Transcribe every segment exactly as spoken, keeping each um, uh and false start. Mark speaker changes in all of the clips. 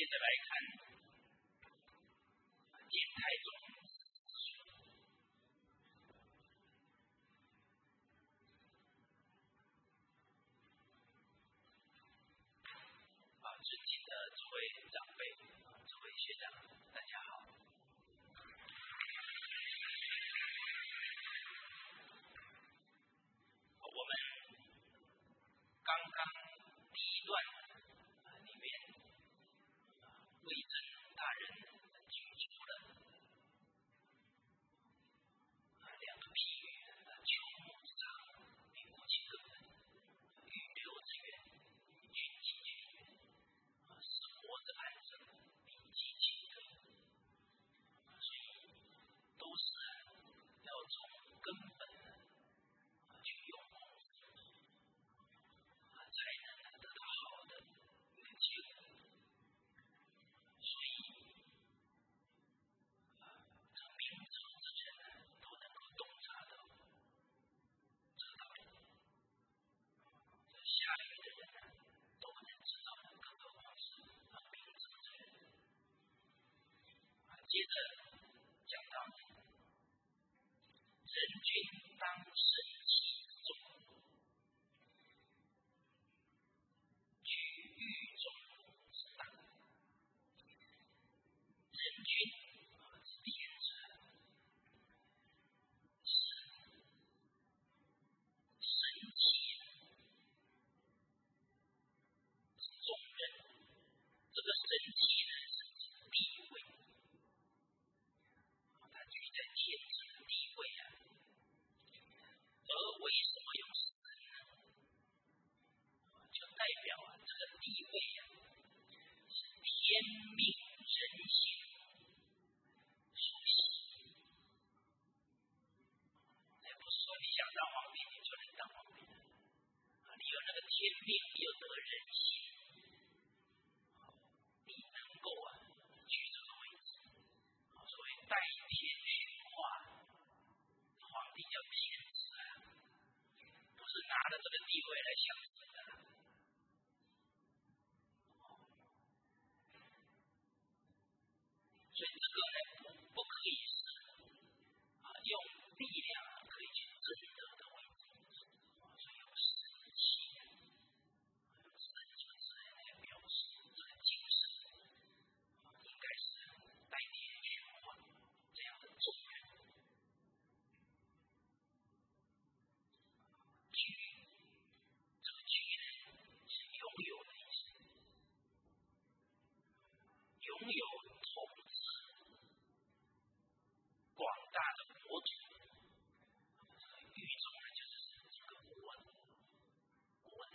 Speaker 1: 接着来看简太宗啊，尊敬的诸位长辈、诸位学长，大家好。我们刚刚第一段里面，魏征大人举出了两个譬喻：秋木之长，名国其根本；玉流之源，群其群源；是活之安生，民其其德。所以都是要从根本去用功，才能得到好的一个结果。所以，这明哲之人都能够洞察到这个道理，下愚的人都能知道，更何况是明哲之人。接着讲到人君当慎其中，居狱中之大。人君是天子，是神奇，是众人。这个神奇呢，是指地位，它居在天子的地位啊。而为什么用神呢？就代表啊，这个地位啊，是天命人心所系。哎，不是说你想当皇帝你就能当皇帝的啊，你有那个天命，你有这个人心，你能够啊居这个位置。所谓代天训化，皇帝叫天子啊，不是拿着这个地位来享受的。所以这个呢，不不可以是啊用力量可以去争得的位置，所以用神奇，用神奇之人来表示这个精神，应该是代天训化这样的重人。居，这个居呢是拥有的意思，拥有统治广大的国土。狱中呢，就是这个国国内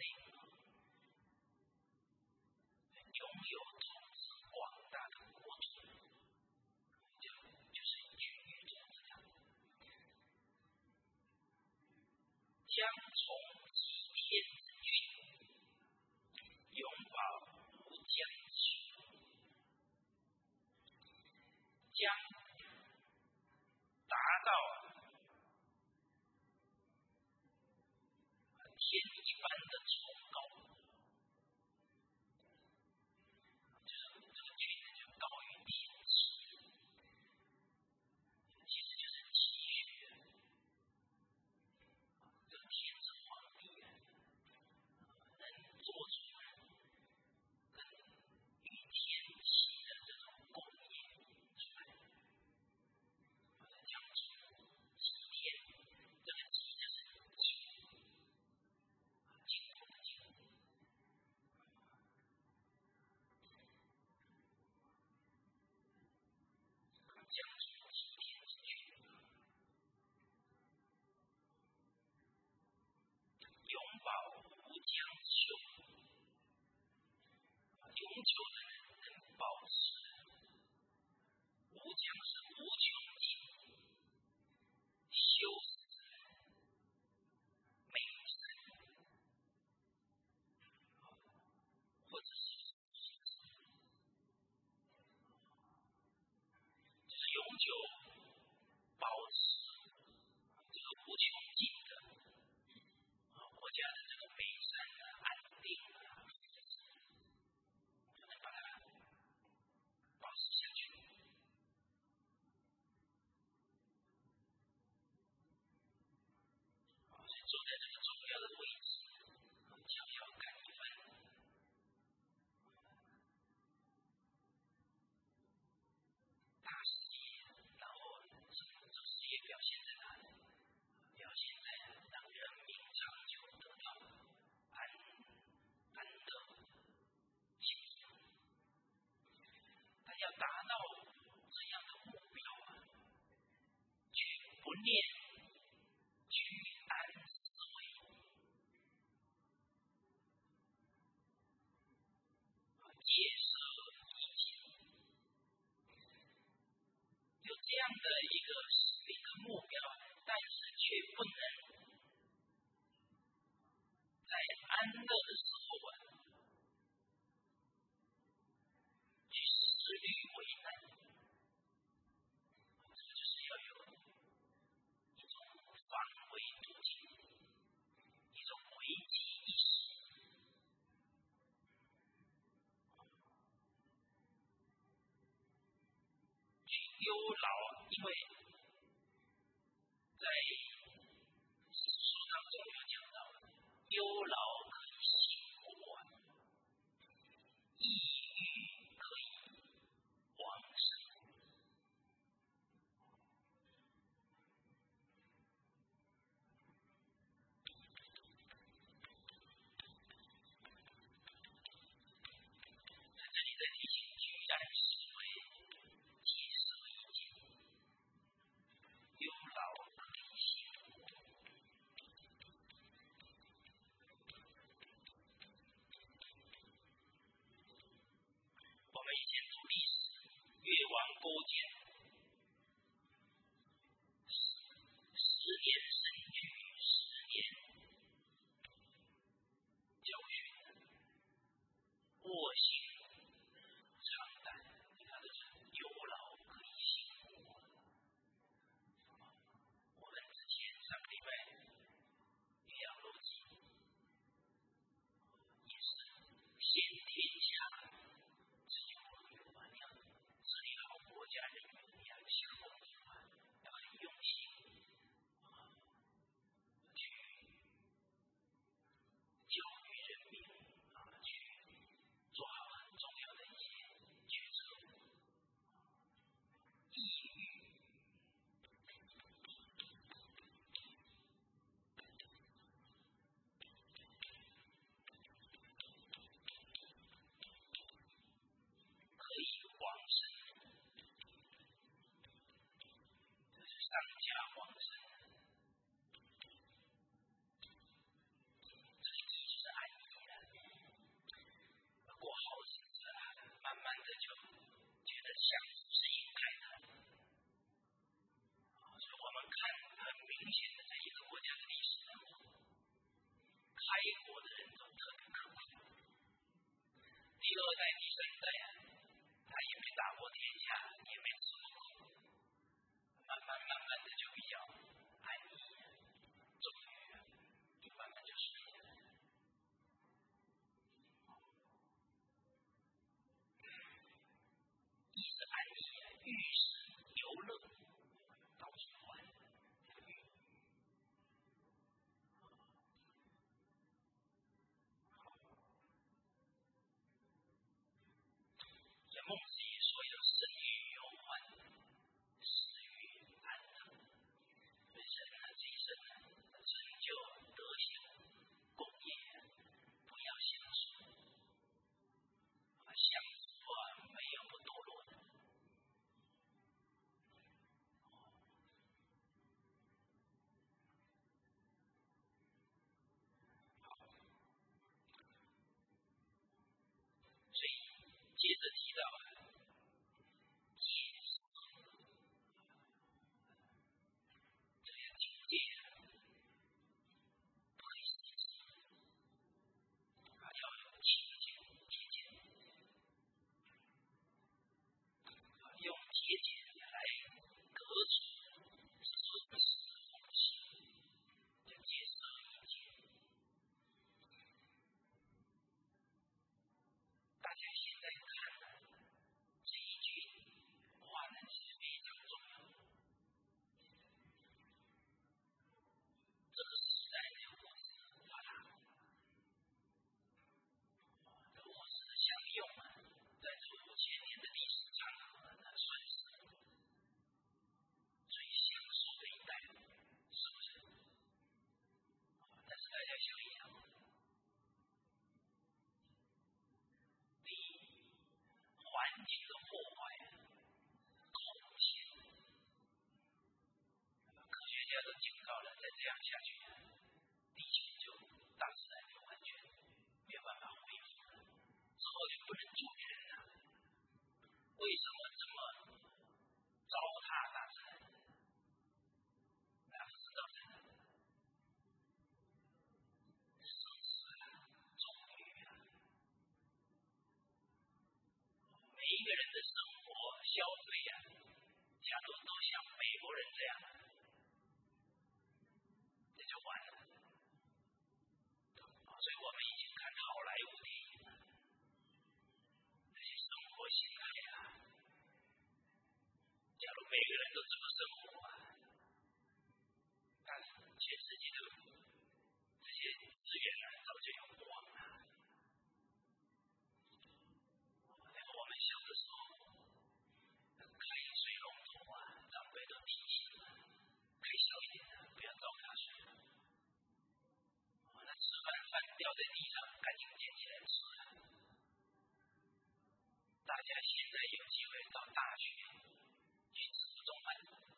Speaker 1: 拥有统治广大的国土，就就是居狱中之长。将从祭天之君，永保无疆之属。将达到天一般的崇高，就是这个君呢，就高于天子，其实就是期许这个天子皇帝啊，能做出跟与天齐的这种功业出来。将从祭天，这个祭就是敬，敬重的敬。将从祭天之君，永保无疆之修，永久的能保持无疆是无穷尽，修是美善，或者是就是永久保持这个无穷尽的国家的这个美善啊、安定啊，就能把它的一个一个目标，但是却不能在安乐的时候啊，去思虑为难。这个就是要有一种防微杜渐，一种危机意识。去忧劳，因为在书当中有讲到，忧劳可以兴国，抑郁可以亡身。在这里再提醒，居然是为结社一节，忧劳可以兴国。我们以前读历史，越王勾践十年深居，十年教训，卧薪尝胆，你看这是忧劳可以兴国。我们之前上个礼拜岳阳楼记也是先天下之忧而忧啊，要治理好国家人民，要强公平啊，要很用心去教育人民啊，去做好很重要的一些决策。抑郁可以亡身，这是丧家亡身。这个意就是安逸了，过好日子了，慢慢的就觉得享福是应该的。所以我们看很明显的这一个国家的历史当中，开国的人都特别刻苦。第二代、第三代啊，他也没打过天下，也没吃过苦，慢慢慢慢的就比较安逸，终于就慢慢就顺利了。逸是安逸，寓是游乐，到处玩。孟子也说要生于忧患，死于安乐。所以人呢，这一生呢，成就德行功业，不要享受，享福啊，没有不堕落的。所以接着提到啊，戒色，这个境界啊，不可以失色啊，要有清净节俭啊，用节俭来革除奢侈风气，叫戒色一节。大家现在看这一句话呢是非常重要的。这个时代的物质发达，这物质的享用啊，在这五千年的历史长河呢，算是最享受的一代，是不是？但是大家想一想，第一，环境的破坏空前，科学家都警告了，再这样下去，地球就大自然就完全没有办法恢复了，之后就不能住人了。为什么这么糟蹋大自然？ 人的生活消费啊，假如都像美国人这样，这就完了。所以我们以前看好莱坞电影，那些生活形态啊，假如每个人都这么生活啊，那全世界的这些资源啊，早就用光了。那个我们小的时候，开水龙头啊，长辈都提醒了，开小一点的，不要糟蹋水。那吃饭饭掉在地上，赶紧捡起来吃啊。大家现在有机会到大学去吃中饭，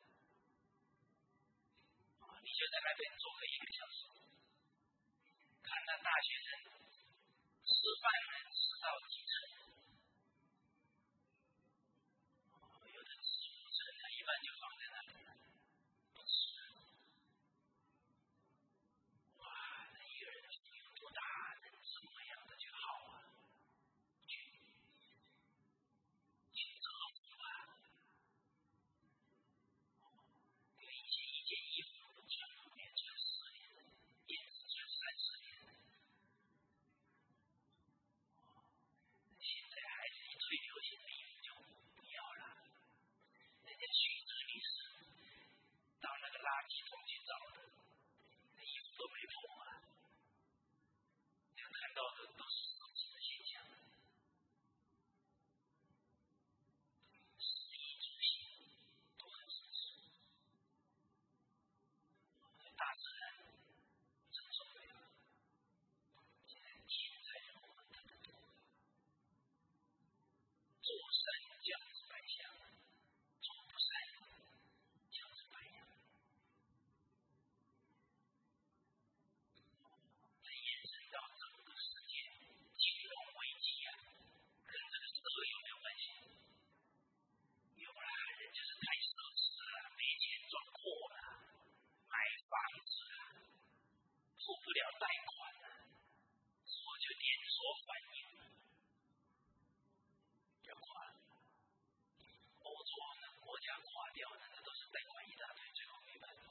Speaker 1: 你就在那边坐个一个小时，看那大学生吃饭能吃到几层，有的吃五层，他一半就放在那里了，不吃。哇，那一个人的福有多大，能怎么样的就好啊？去去折服啊！因为以前一件衣服穿五年、穿十年，燕子穿三十年。现在孩子一最流行的衣服就不要了，人家曲折女士到那个垃圾桶去找的，那衣服都没破啊。就看到的都是自己的现象。食衣住行都很奢侈，大自然承受不了。现在天灾人祸特别多，做善降之百祥，做不善降之百殃。这延伸到整个世界金融危机啊，跟这个色有没有关系？有啦，人就是太奢侈了，没钱装货了，买房子啊，付不了贷款了，所以就连锁反应要垮。欧洲呢，国家垮掉呢，那都是贷款一大堆，最后没办法。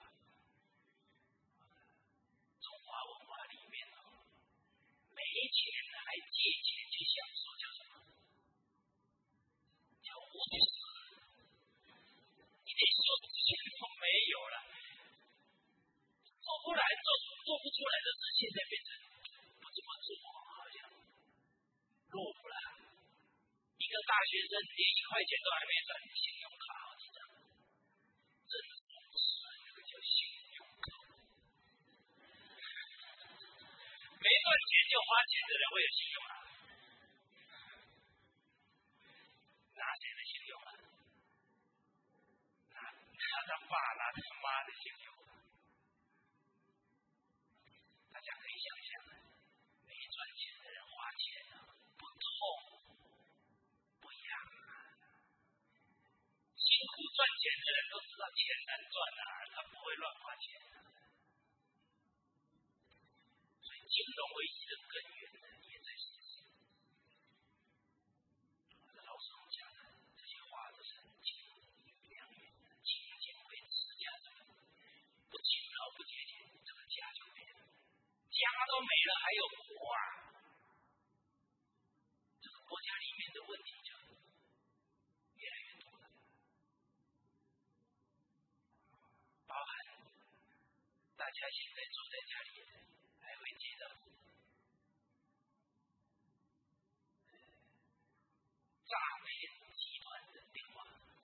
Speaker 1: 中华文化里面呢，没钱还借钱去享受，叫什么？叫无私。你连说之前都没有了，做不来做做不出来的事，现在变成不这么做，好像落伍了。一个大学生连一块钱都还没赚，信用卡好几张，真是不是那个叫信用卡。没赚钱就花钱的人会有信用卡？拿谁的信用啊？拿拿他爸拿他妈的信用。大家可以想象，没赚钱的人花钱啊，不痛不痒啊。辛苦赚钱的人都知道钱难赚啊，他不会乱花钱啊。所以金融危机的根源呢，也在此。老师傅讲的这些话都是很金良缘的，勤俭为持家者，不勤劳不节俭，这个家就没了。家都没了，还有国啊！这个国家里面的问题就越来越多了，包含大家现在坐在家里还会接到诈骗集团的电话，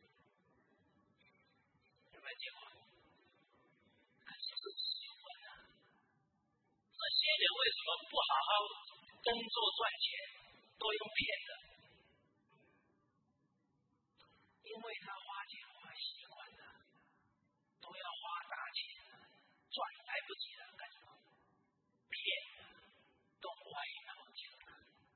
Speaker 1: 有没有接过？跟奢侈有关啊！这些人为什么不好好工作赚钱，都用骗的？因为他花钱花习惯了，都要花大钱了，赚来不及了，干什么？骗了，动歪脑筋了。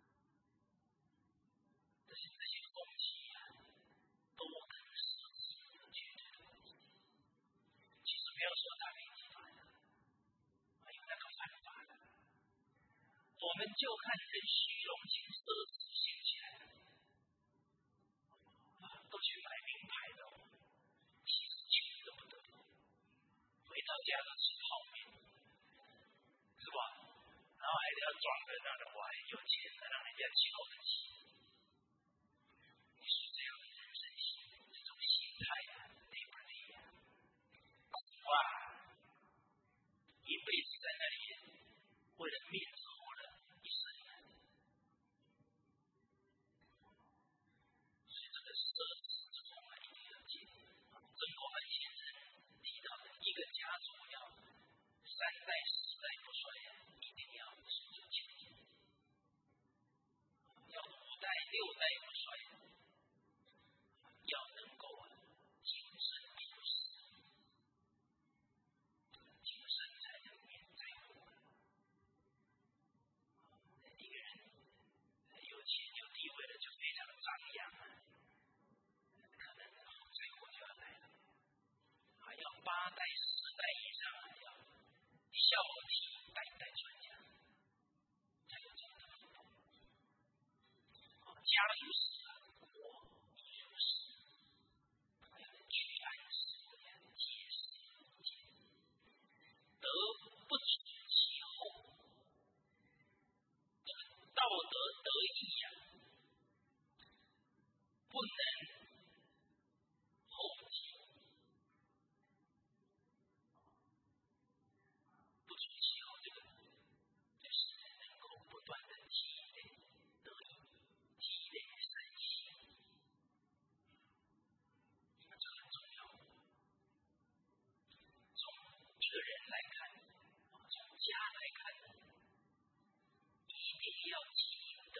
Speaker 1: 这是这些风气啊，都跟奢侈有绝对的关系。其实不要说诈骗集团了，有那个犯法的。我们就看跟虚荣心、奢侈兴起来的， 去买名牌的，其实穷得不得了，回到家都吃泡面，是吧？然后还是要装着那种我很有钱的，让人家瞧得起。你说这样的人生心，这种心态啊，对不对呀？哇，一辈子在那里为了面子活了一生。所以这个奢侈之风啊，一定要戒。曾国藩先生提到的一个家族要三代四代不衰，一定要守住清净；要五代六代不衰，要能够精神出世，精神才能免灾祸。一个人有钱有地位了，就非常的张扬啊，可能灾祸就要来了。还要八代十代以上啊，要孝悌代代传家，才有这样的福报。家如是啊，国亦如是。要居安思危，戒慎恐惧，德不处其后。这个道德得意呀、啊，不能后继。不出其后，这个就是能够不断的积累德义，积累善行，这很重要。从一个人来看，从家来看，一定要积阴德。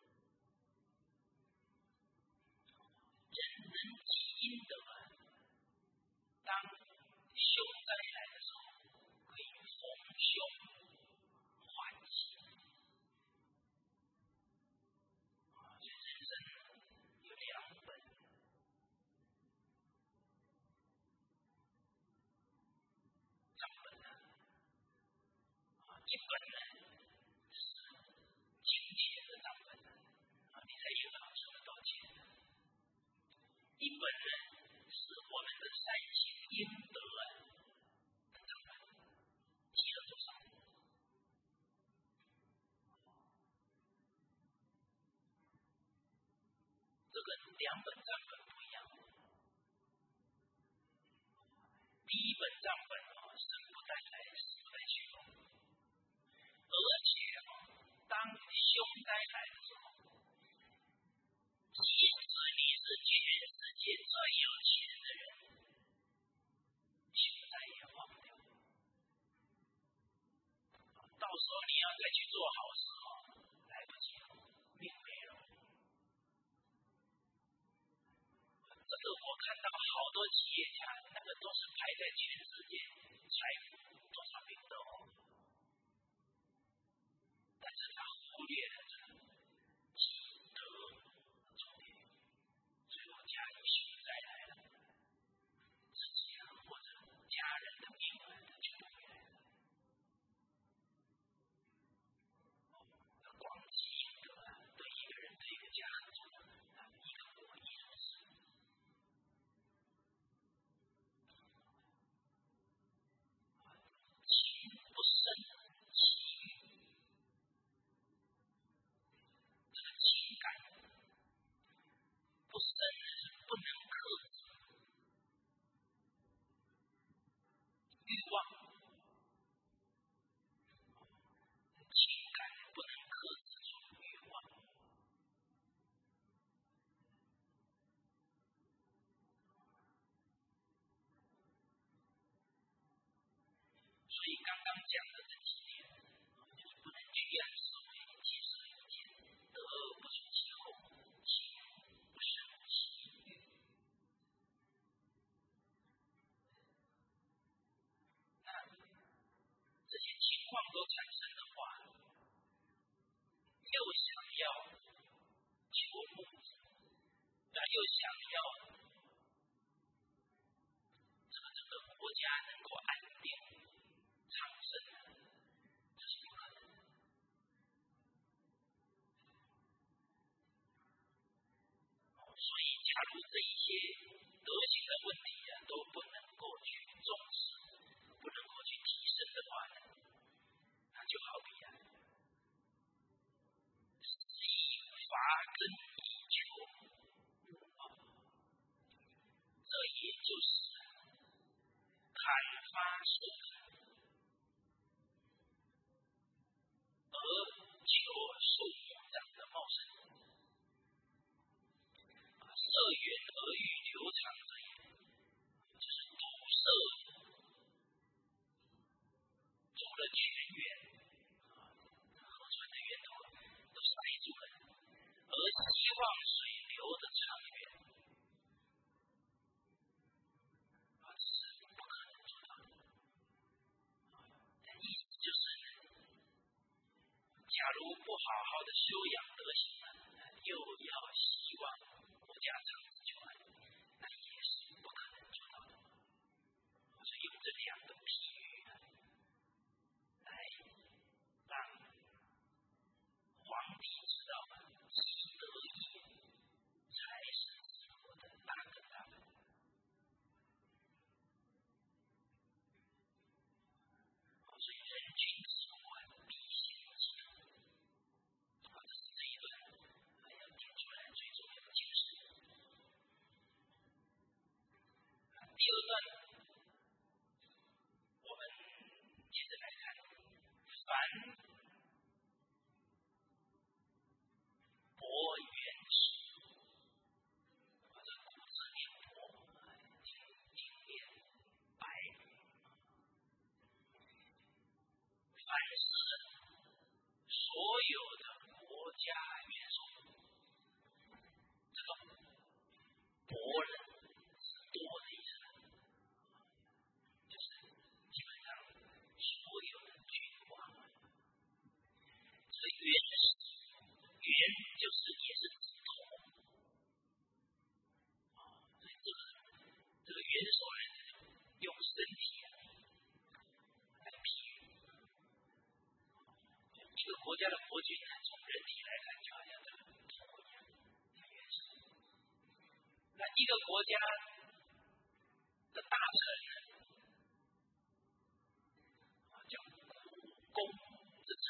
Speaker 1: 人能积阴德啊，当凶灾来的时候，可以逢凶化吉。所以人生有两本，账本呢，一本呢是金钱的账本，你在银行存了多少钱？一本呢是我们的善行阴德啊的账本，积了多少？这个两本账本不一样。第一本账本哦，生不带来，死不带去，而且哦，当凶灾来的时候，即使你是全世界最有钱的人，凶灾也忘不掉。到时候你要再去做好事哦，来不及了，命没了。这个我看到好多企业家，那个都是排在全世界财富多少名的哦，但是他忽略了这个积德重点，最后家里凶灾来了，自己啊或者家人的命啊，他就不回来了。光积阴德啊，对一个人对一个家很重要，一个国亦如是。情不胜其欲，这个情感不胜是不能克制，欲望情感不能克制住欲望。所以刚刚讲的这几点，就是不能居安思危，戒慎恐惧，德不出其后，情不胜其欲。那这些情况都产生的话，又想要求目的，那又想要这个这个国家能够安定昌盛，这是不可能的。所以讲如这一些德行的问题啊都不能够去重视，不能够去提升的话呢，那就好比啊，以法根以求，啊，这也就是砍伐树根，而求树木长得茂盛。色源而欲流长者也，就是堵塞住了泉源，河川的源头都塞住了，而希望水流的长远，啊，这是不可能做到的。意思就是，假如不好好的修养德行呢，又要希望国家长治久安，那也是不可能做到的。所以用这两个比喻呢，来让皇帝知道积德业才是生活的大根大本。所以人君之国必行积德，这是这一段要点出来最重要的精神。第二段，我们接着来看，凡博元始，或者古字念博，经经念白。凡是所有的国家元首，这个博人是多的意思，就是基本上所有的君王，这个元始，元就是也是指头，所以这个这个元首呢，用身体啊来比喻。一个国家的国君呢，从人体来看，就好像这个头一样，元首。那一个国家的大臣呢，叫公之臣。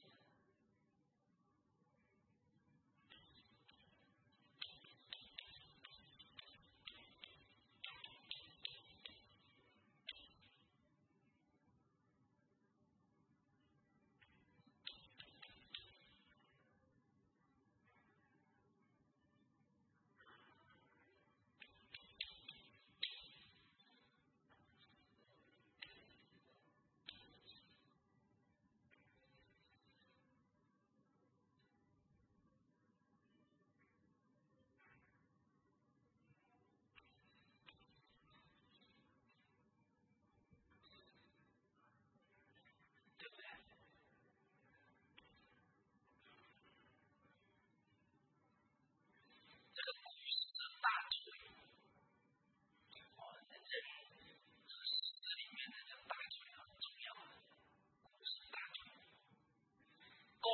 Speaker 1: 对不对？这个股市大腿，哦，人这个市里面的这个大腿很重要啊，股市大腿。公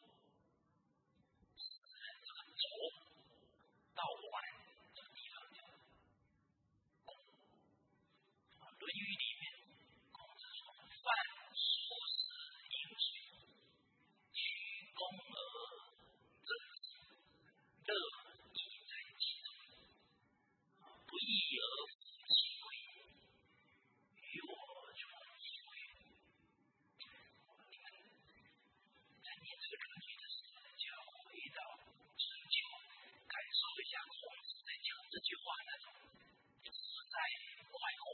Speaker 1: 是这个轴到腕这个地方叫公。《论语》里面，孔子说：“饭所食饮水，居公而正之，乐亦在其中，不义而弗其贵，于我从以为。”你们在念这个论语的时候，就要回到春秋，感受一下孔子在讲这句话那种自在快活。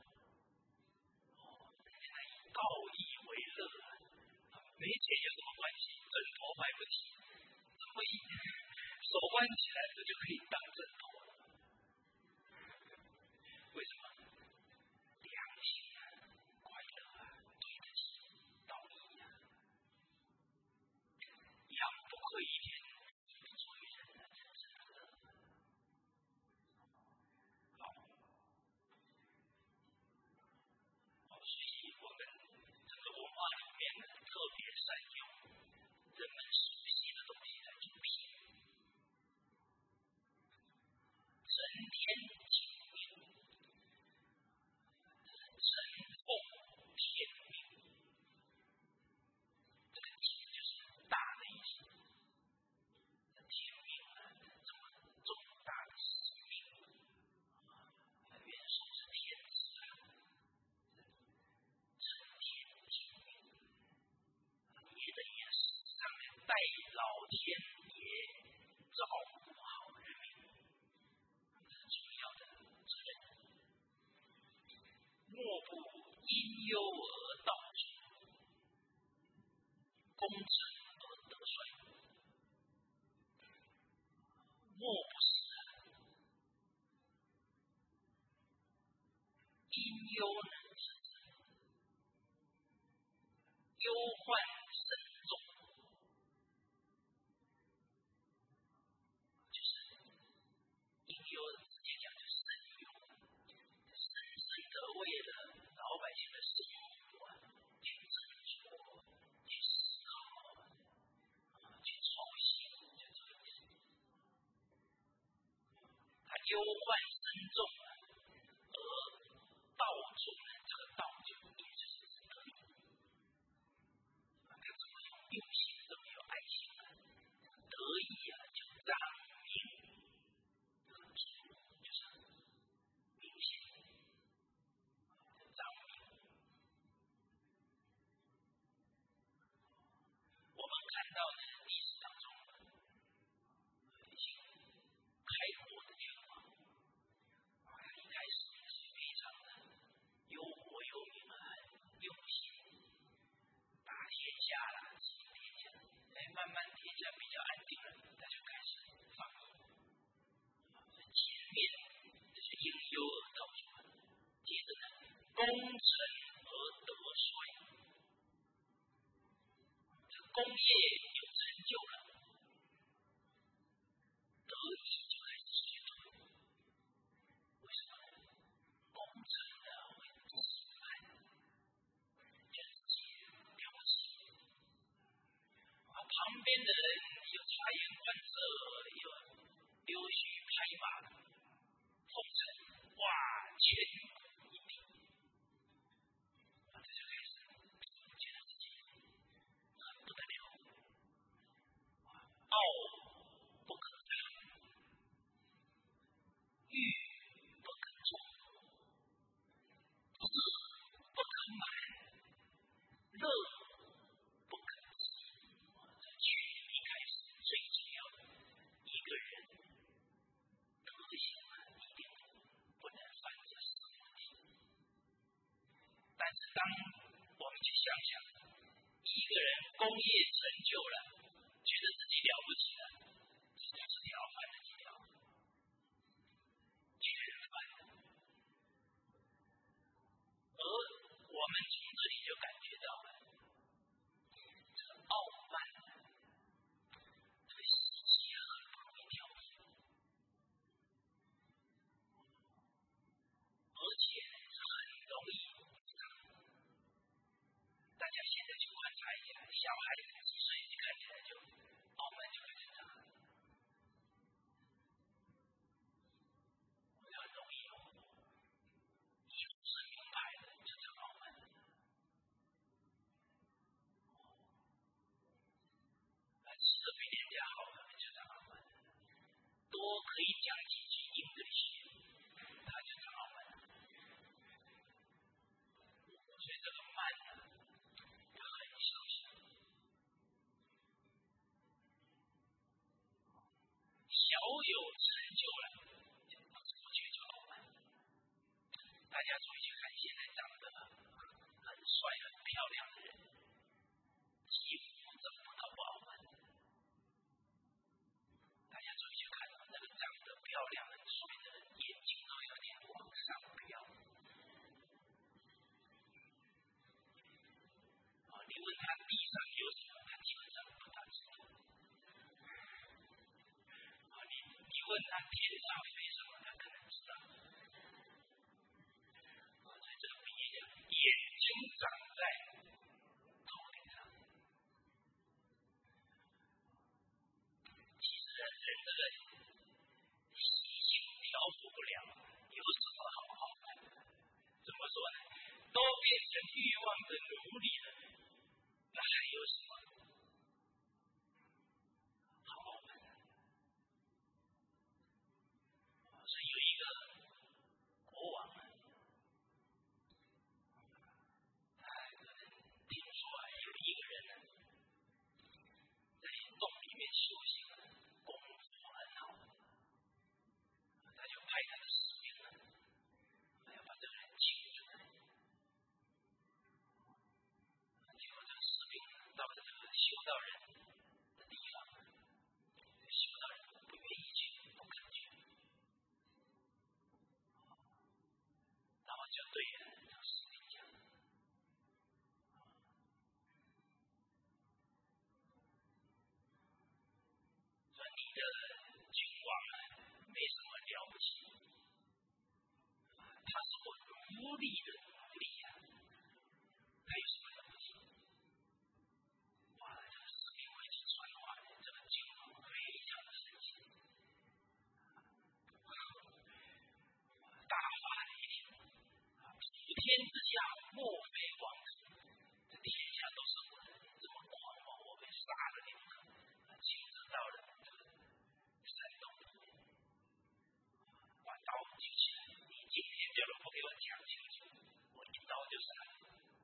Speaker 1: 道义为乐，没钱有什么关系？枕头买不起，怎么一手关起来不就可以当枕头了？为什么？良心啊，快乐啊，对得起道义啊，养不愧于天，不作于人啊，真是乐。好，好，所以我们这个文化里面呢，特别善用人们熟悉的东西来做比喻。 天爷照顾好人民，这是主要的责任。莫不因忧而道出，功成而得衰。莫不是因忧能治之，忧患深重，就是因忧直接讲就是深忧，深深的为了老百姓的生活啊去斟酌、去思考、去操心，就这个意思。他忧患深重啊，而道主呢，这个道就意思是得意。他这么有用心，这么有爱心啊，得意啊，就让明，就是明显，让明。我们看到呢，历史当中一些开国的君王，一开始是非常的忧国忧民啊，用心打天下啦，治天下。哎，慢慢天下比较安定了，他就开始放松。前面这是因忧而道出，接着呢，功成而得衰。这工业有成就了，得意就开始衰退。为什么？功成了会自满，觉得自己了不起。啊，旁边的人有察言观色，有溜须拍马，奉承，哇，全国一品。啊，这就开始觉得自己很不得了，傲不可长，欲不可纵，志不可满，乐不可极。这取一开始最重要的一个人德行啊，一定不能犯这四个问题。但是当我们去想想，一个人功业成就了，觉得自己了不起了，这就几条犯了几条，全犯了。而我们从这里就感觉到了，这个傲慢对世界很不容易调节，而且是很容易自长。大家现在去观察一下，小孩子几岁就看起来就傲慢就开始长，很容易哦。一出生明白了就长傲慢，吃的比人家好了就长傲慢，多可以讲几句 English， 他就长傲慢。所以这个慢呢，要很小心。小有成就了，不知不觉就傲慢。大家注意去看，现在长得很帅、很漂亮的人，几乎怎么都不傲慢。大家注意去看，那个长得漂亮、很帅的人，眼睛都有点往上飘。啊，你问他地上有什么，他基本上不大知道。啊，你你问他天上飞什么，他可能知道。啊，所以这个比喻讲，眼睛长在头顶上。其实人这个习性调服不了，有什么好傲慢的？怎么说呢？都变成欲望的奴隶了，那还有什么好傲慢的？所以有一个国王啊，他可能听说啊，有一个人呢，在洞里面修行了，功夫很好，他就派他的士兵呢，要把这个人请出来。结果这个士兵到了这个修道人的地方，修道人不愿意去，不肯去，然后就对这个士兵讲。你的君王啊，没什么了不起，他是我奴隶的奴隶啊，他有什么了不起？哇，这个士兵回去传话，这个君王非常的生气，大发雷霆，普天之下莫非王子，这天下都是我的，这么狂妄，我被杀了你们，亲自到了山洞里面，把刀举起来，你今天就能不给我讲清楚，我一刀就杀了。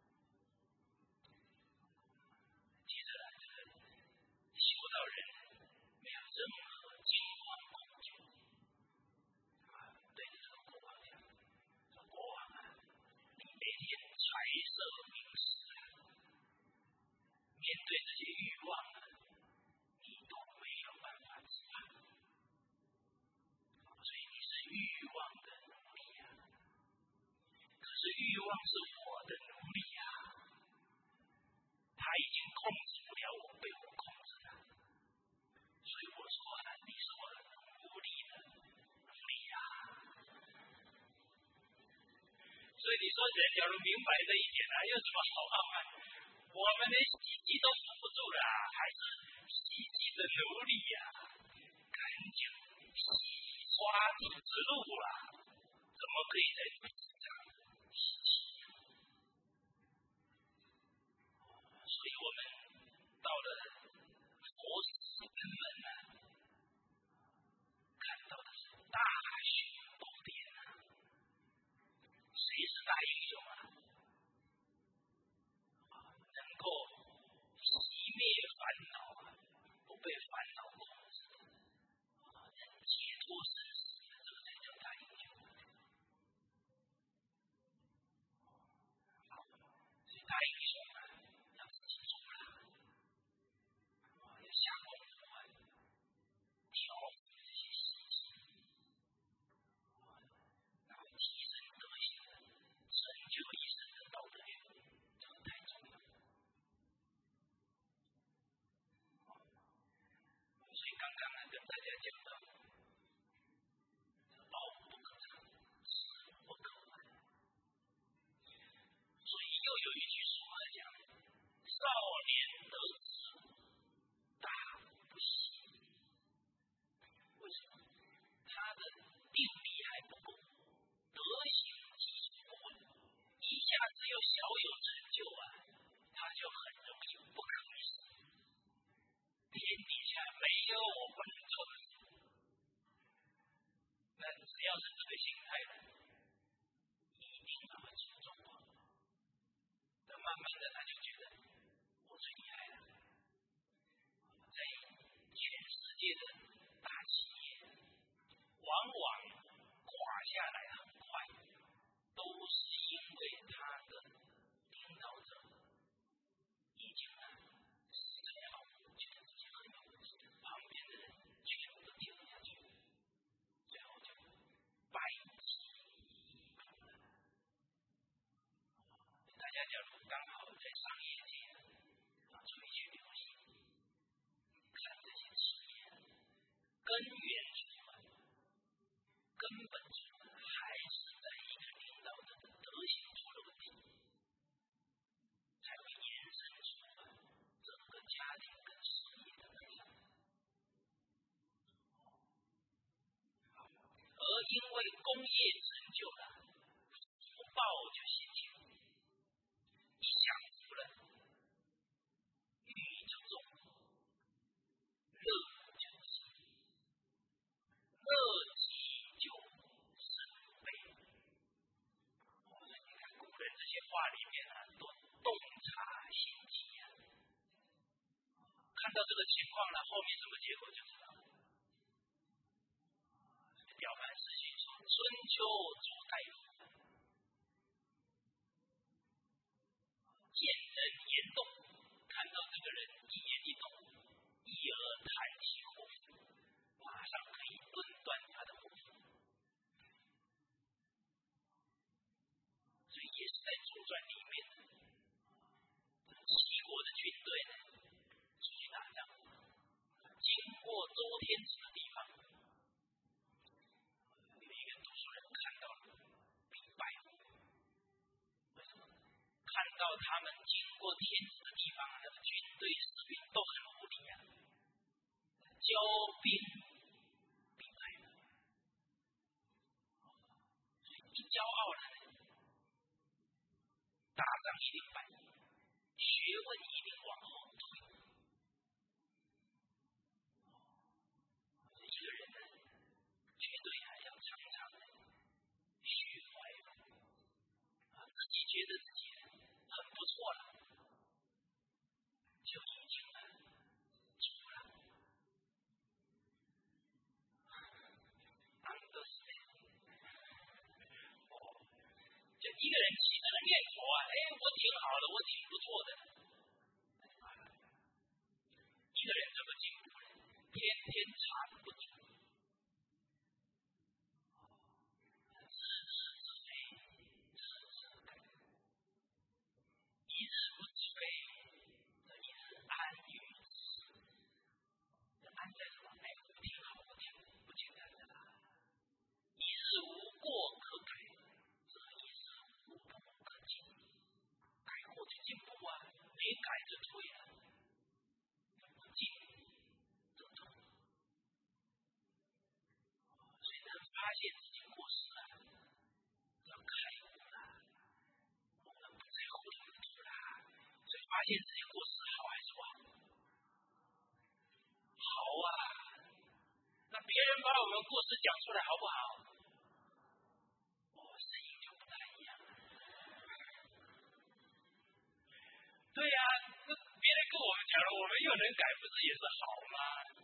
Speaker 1: 其实啊，这个修道人没有任何惊慌恐惧，对着这个国王讲：“说国王啊，你每天财色名食啊，面对这些欲望啊，你都没有办法自拔。所以你是欲望的奴隶啊！可是欲望是我的奴隶啊，他已经控制不了我，被我控制了。所以我说啊，你是我的奴隶的奴隶啊！所以你说人假如明白这一点啊，有什么好傲慢？我们连洗衣都扶不住了，还是洗衣的奴隶呀！赶紧洗刷地之路了，怎么可以在地上洗洗？所以我们到了佛寺根门呢，看到的是大雄宝殿啊！谁是大英雄啊？能够熄灭烦恼啊，不被烦恼控制，能解脱生死，这个才叫大英雄。所以大英雄啊，要自己做啦，要下功夫啊，调伏这些习气，然后提升德行，成就一生的道德学，这个太重要。所以刚刚啊，跟大家讲到，道不可长，事不可完。所以又有一句俗话讲：少年得志，大不喜。为什么？他的定力还不够，德行基础不稳，一下子又小有成就啊，他就很容易不可一世。天底下没有我不能做的事，那只要是这个心态的，一定会出状况。那慢慢的他就觉得我最厉害了，在全世界的大企业，往往垮下来很快，都是因为他的领导者已经啊实在好，觉得自己很有本事，旁边的人全部都听不下去，最后就败绩一空了。大家假如刚好在商业界啊，出去留意，看这些企业根源出发，根本出发还是在一个领导者的德行出了问题，才会延伸出整个家庭跟事业的分享。而因为工业成就了，福报就显现，一享福了，欲就重，乐就极，乐极就生悲。你看古人这些话里面啊，都洞察心机啊，看到到这个情况了，后面什么结果就知道了。了凡四训说：“春秋朱大夫，见人言动，看到这个人一言一动，一而谈其祸福，马上可以论断他的祸福。”所以也是在《左传》里面的。齐国的军队呢，出去打仗，经过周天子的地方，有一个读书人看到了，必败。为什么？看到他们经过天子的地方，那个军队士兵都很无礼啊，骄兵必败。所以一骄傲了呢，打仗一定败。学问一定往后退。一个人呢，绝对还要常常的虚怀啊，自己觉得自己很不错了，就已经呢足了。understand 哦，就一个人起这个念头啊，哎，我挺好的，我挺不错的。一个人怎么进步呢？天天查不足，知之知非，知之改。一日不摧，则一日安于之。安在什么？哎，我挺好，我挺不简单的啦。一日无过可改，则一日无不可进。改过就进步啊，没改就退了。不进就退。所以能发现自己过失了，要开悟了，我们不在糊里糊涂啦。所以发现自己过失好还是不好？好啊。那别人把我们过失讲出来好不好？哦，声音就不太一样。对呀、啊，那别人跟我们讲了，我们又能改，不是也是好吗？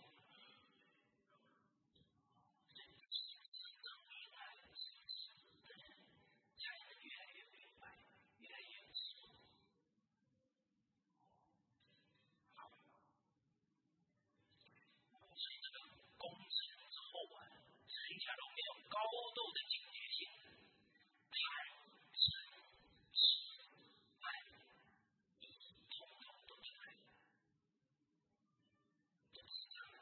Speaker 1: 才能越来越明白，越来越有智慧。好，所以这个功成之后啊，陈家龙没有高度的警觉性，贪嗔痴慢疑，统统都出来了，都是这样的。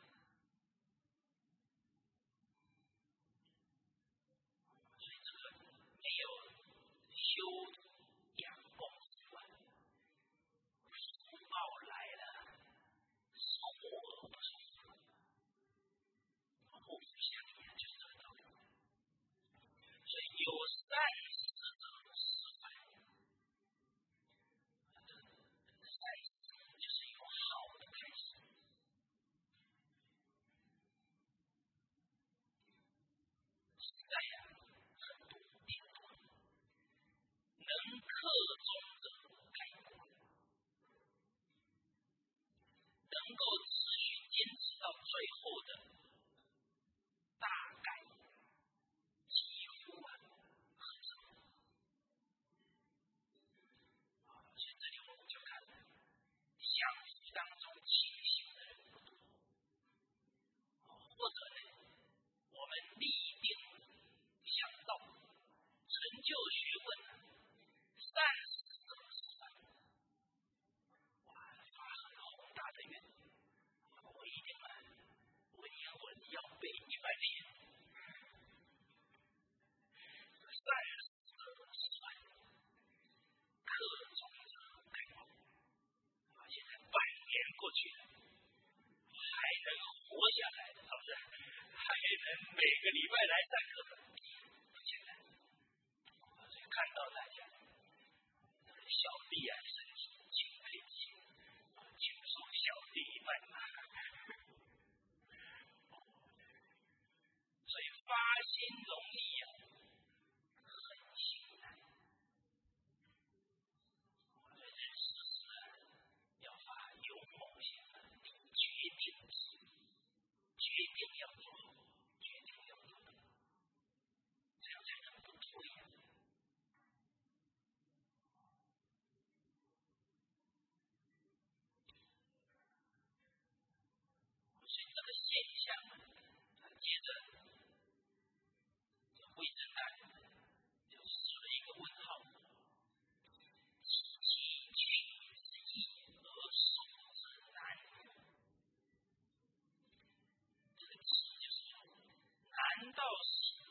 Speaker 1: 所以这个没有修养功夫啊，福报来了，少而不少，祸福相依啊，就是这个道理。所以有善事者是善，善事就是有好的开始。现在呀，很多颠倒，能克中者开国，能够持续坚持到最后的，大概几乎啊很少。所以这里我们就看了，相处当中清醒的人不多，或者呢，我们立定想到成就学问，善事者是善。哇，发很宏大的愿，我一定啊，文言文要背一百遍。善事者是善，克中者开光。现在半年过去了，还能活下来，是不是？还能每个礼拜来上课，不简单。所以看到大家，小弟啊，身体精佩之心，请受小弟一拜。所以发心容易啊，恒心难。所以人事事啊，要发勇猛心啊，力求定要做好，决定要做得好，这样才能不退呀。所以这个现象啊，接着魏征大人就使了一个问号。难道是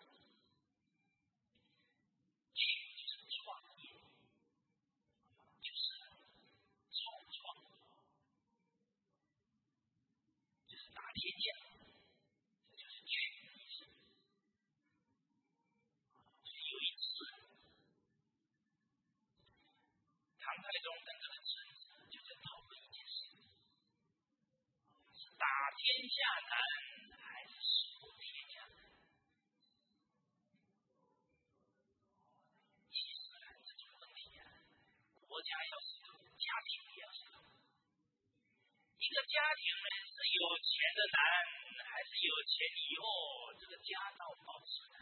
Speaker 1: 去就是创业，就是重创，就是打天下，这就是去的意思。所以有一次，唐太宗跟这个臣子就在讨论一件事：是打天下难还是守天下难？国家要是有，家庭也要是有。一个家庭呢，是有钱的难，还是有钱以后这个家道保持难？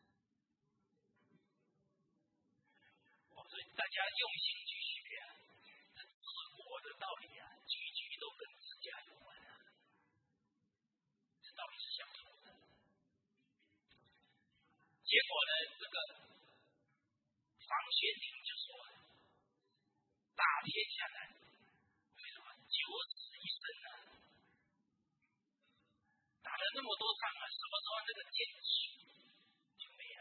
Speaker 1: 哦，所以大家用心去学啊，这治国的道理啊，句句都跟自家有关啊。这道理是相通的。结果呢，这个房玄龄就说了。打天下难，为什么？九死一生啊！打了那么多仗啊，什么时候那个剑气就没了？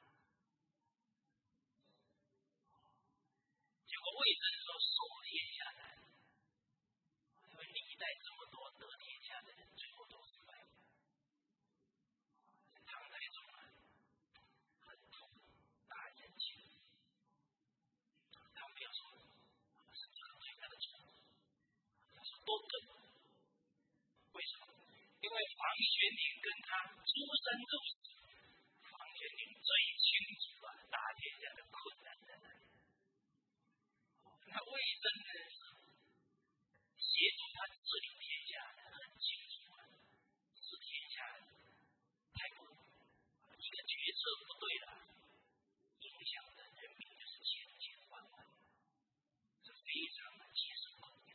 Speaker 1: 结果魏征说守天下难，因为历代这么多得天下的人，最后都失败了。唐太宗啊，很痛，大人情，他不要说。多个，为什么？因为房玄龄跟他出生入死，房玄龄最清楚啊打天下的困难在哪里。那魏征呢是协助他治理天下的，很清楚啊，治天下太过一个决策不对了，影响的人民就是千千万万，这非常的切实可见。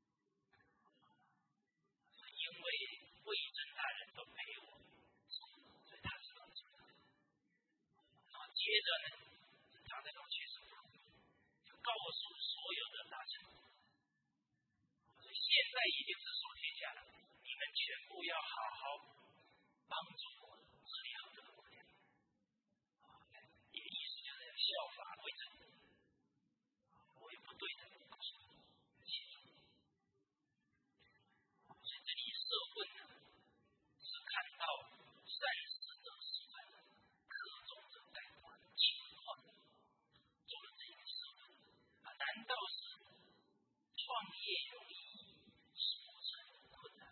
Speaker 1: 因为魏征大人都陪我，所以他知道这个。然后接着呢，唐太宗确实不容易，就告诉所有的大臣，所以现在已经是守天下了，你们全部要好好帮助我治理好这个国家。也意思就是效法魏征，我也不对的，告诉你。社会呢，是看到善事者是克重者改观情况，做了这样的社会啊，难道是创业容易，守成困难？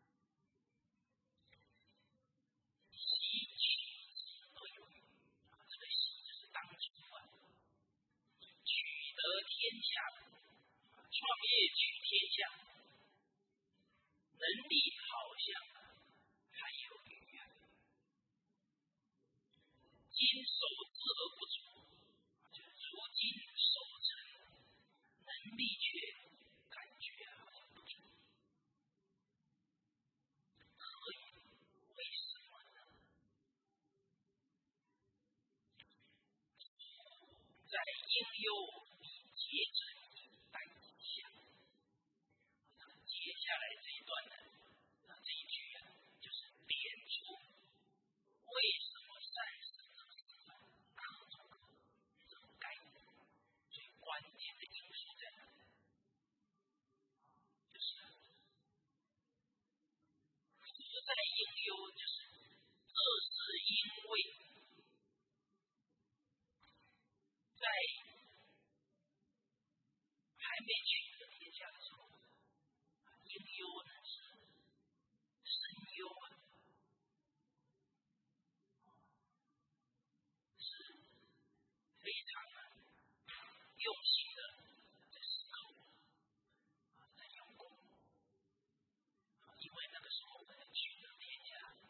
Speaker 1: 习取之而有余，这个习就是当初啊，取得天下，创业取天下。能力好像还有余啊，今守之而不足，就是如今守成，能力却感觉好像不足。何以？为什么呢？在应忧以节者以待吉祥。接下来这一段呢，这一句啊，就是点出为什么善事者是克重这种概念，最关键的因素在哪里？就是福在应忧，就是这是因为在还没取得天下的时候。应忧呢是深忧啊，是非常啊用心的在思考啊，在用功啊，因为那个时候呢取得天下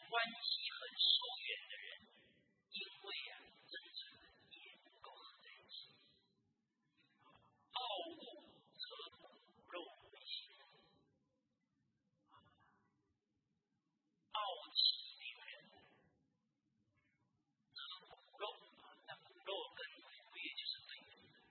Speaker 1: 关系很疏远的人，因为啊，真诚也不够合在一起。傲物则骨肉为心，傲气凌人，则骨肉啊，那骨肉跟骨也就是对等的，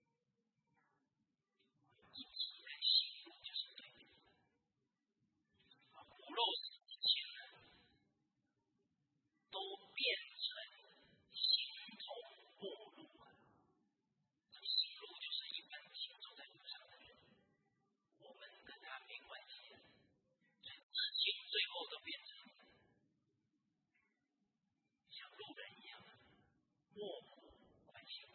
Speaker 1: 一起来行路就是对等的。啊，骨肉之间呢，都变成形同陌路啊。这个行路就是一般行走在路上的人，我们跟他没关系，所以至亲最后都变成像路人一样漠不关心，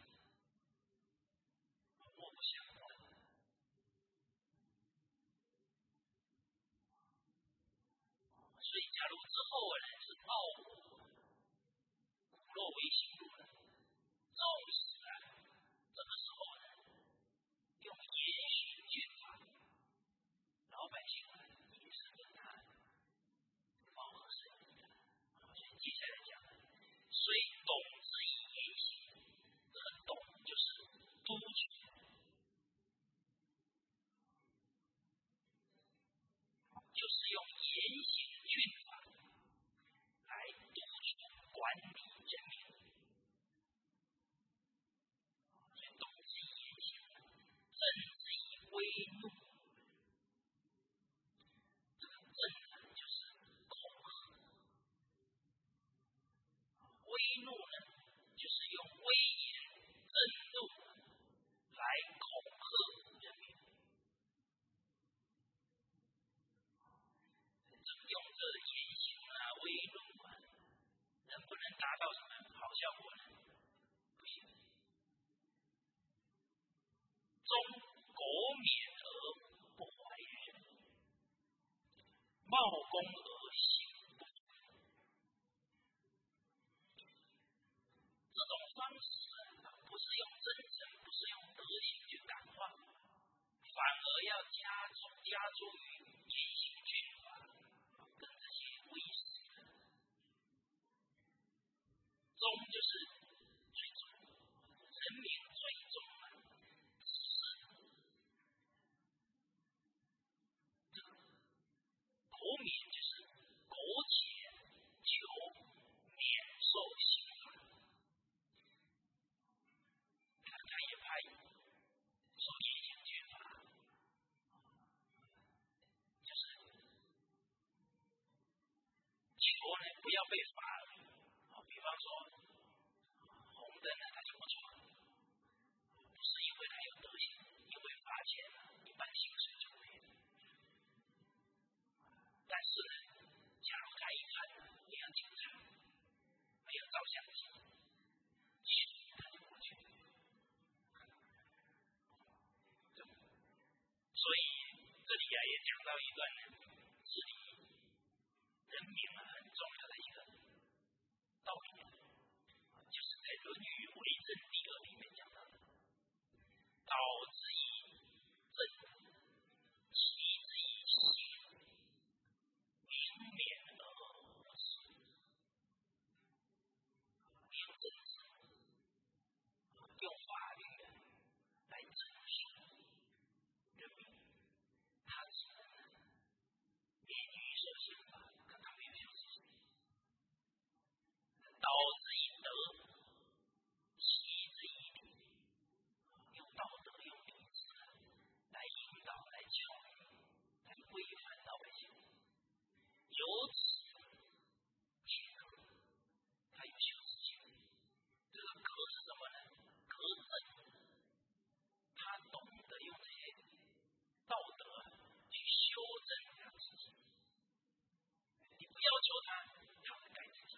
Speaker 1: 漠不相关。所以，假如之后啊人是傲骨肉为心路呢，纵使啊这个时候呢用言行劝法，老百姓啊也是跟他貌合神离的。所以接下来讲呢，虽懂之以言行，这个懂就是督促，就是用言行劝法来督促管理人民。所以懂之以言行，正之以威怒。这个正呢，就是恐吓；威怒呢，就是用威严、震怒来恐吓人民。用这言行啊、威怒啊，能不能达到什么好效果呢？不行。忠国免而不怀人，冒功而行不ful。这种方式啊，不是用真诚，不是用德行去感化，反而要加注加注于言行劝法，跟这些威势。忠就是最忠，人民最忠啊，只是这个国民就是苟且求免受刑罚，他他也怕受言行劝法，就是求呢不要被罚了。比方说红灯呢他就不闯，不是因为他有德行，因为罚钱呢一般薪水就没了。但是呢，假如他一看呢，你要警察没有照相机，他就过去了。所以这里啊也讲到一段呢，治理人民啊很重要的一个道理，就是在《论语为政第二》里面讲到的：道之以政，齐之以刑，民免而无耻。用政治、用法律来整肃人民，他只能免于受刑罚，可他没有羞耻心。道之以德，齐之以礼，用道德、用理智来引导、来教育、来规范老百姓。由此去可，他有羞耻心。这个可是什么呢？可正，他懂得用这些道德去修正他自己。你不要求他，他会改自己。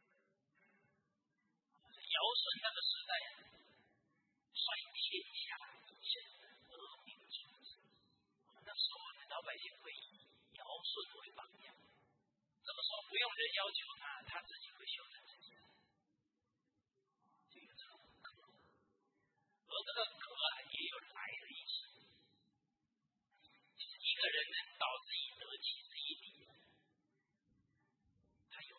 Speaker 1: 尧舜那个时代啊，率天下以仁而民从之。那时候呢，老百姓会以尧舜为榜样。这个时候不用人要求他，他自己会修正自己。就有这种可，而这个可啊，也有来的意思。就是一个人能道之以德，齐之以礼，他有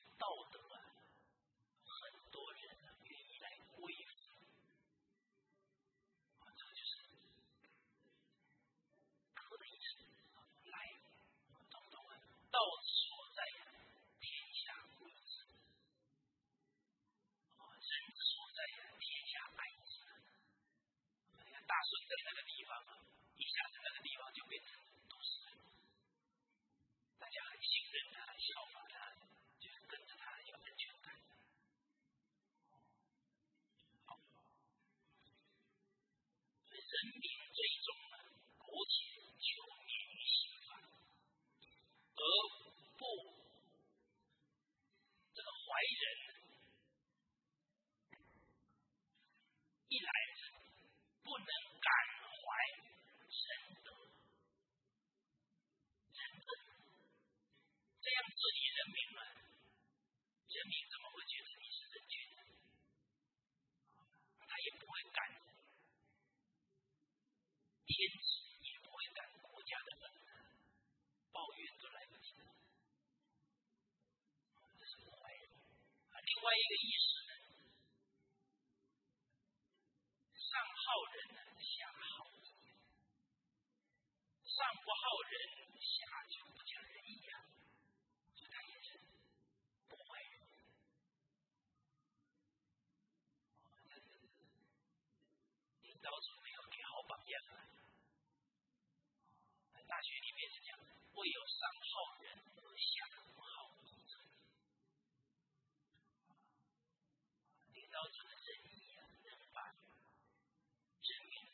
Speaker 1: 大顺在那个地方啊，一下子那个地方就变成都市了。大家很信任他，效法他，就是跟着他有安全感。好，所以人民最终啊，苟且求免于刑罚，而不这个怀仁，一来是不能感怀仁德、仁政，这样治理人民嘛，人民怎么会觉得你是正确的？他也不会感天子，也不会感国家的恩，抱怨都来不及了。这是不怀仁。另外一个意思呢，上好人呢，下好义；上不好人，下就不讲仁义啊。所以他也是不怀仁。领导者没有给好榜样啊。大学里面是讲，未有上好人而下不好义者。领导者的仁义啊，能把人民的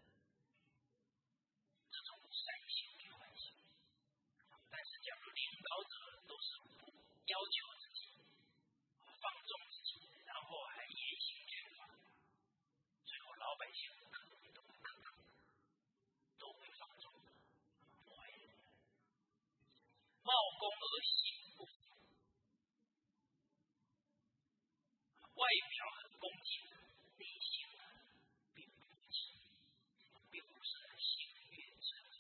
Speaker 1: 这种善心给唤醒。但是，假如领导者都是不要求自己、放纵自己，然后还野心缺乏，最后老百姓可能都会可能都会放纵，不怀仁。冒功而行不符，外表很恭敬，内心啊并不服气，并不是心悦诚服。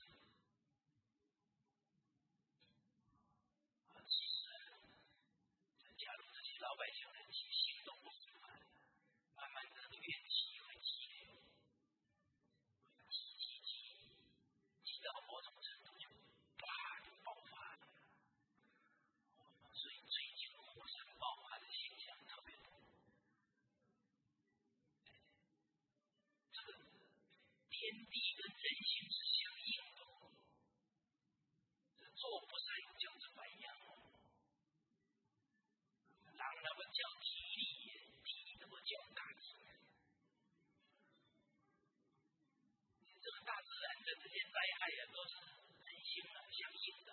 Speaker 1: 其实啊，假如这些老百姓的心都不服啊，慢慢的怨气会积累，积积积，积到某种程度就啪就爆发了。所以最近火山爆发的现象特别多。这个天地跟人性是相应的，这做不善就这么样。人那么叫体力，体那么叫大自然。这个大自然的这些灾害啊，都是人性啊相应的。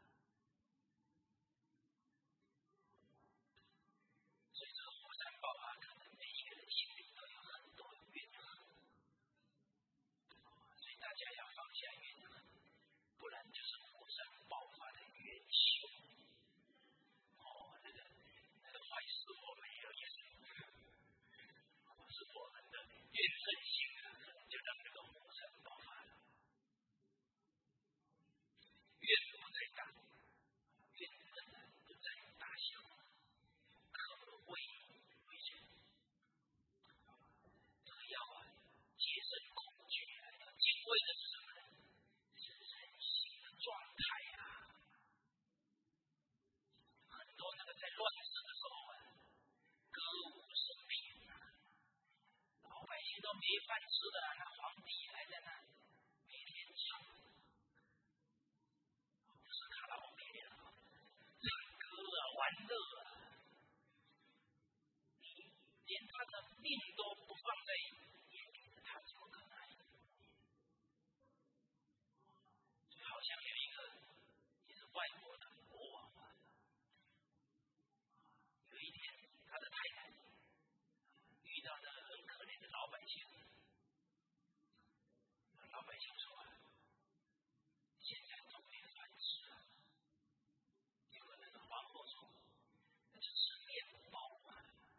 Speaker 1: 所以这个火山爆发，可能每一个人心里都有很多怨恨，所以大家要放下怨恨，不然就是火山爆发的元凶。哦，那个那个坏事我们也有，也是，是我们的怨恨心啊，就让这个火山爆发了。怨不在大，怨恨不在大小，可畏为人。这个要啊，戒慎恐惧啊，要敬畏的是什么呢？是人性的状态啊。很多那个在乱世的时候啊，歌舞升平啊，老百姓都没饭吃了，那皇帝还在那每天唱，不是卡拉 OK 啊，唱歌啊，玩乐啊，你连他的命都不放在眼里，他怎么可能？就好像有一个也是外国的国王啊，有一天他的太太遇到的很可怜的老百姓，老百姓说啊，现在都没饭吃了。结果那个皇后说，那就吃面包啊，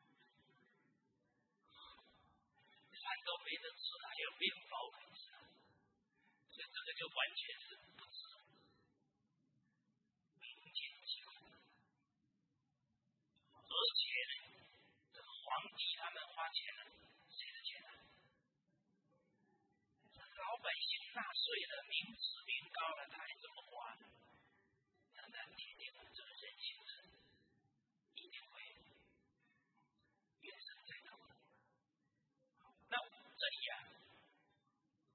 Speaker 1: 饭都没得吃，还有面包可以吃，所以这个就完全是不知民间疾苦。而且呢，这个皇帝他们花钱了，谁的钱啊？老百姓纳税了，民脂民膏了，他还怎么花呢？那那天天这个人性是一定会怨声载道的。那这里啊，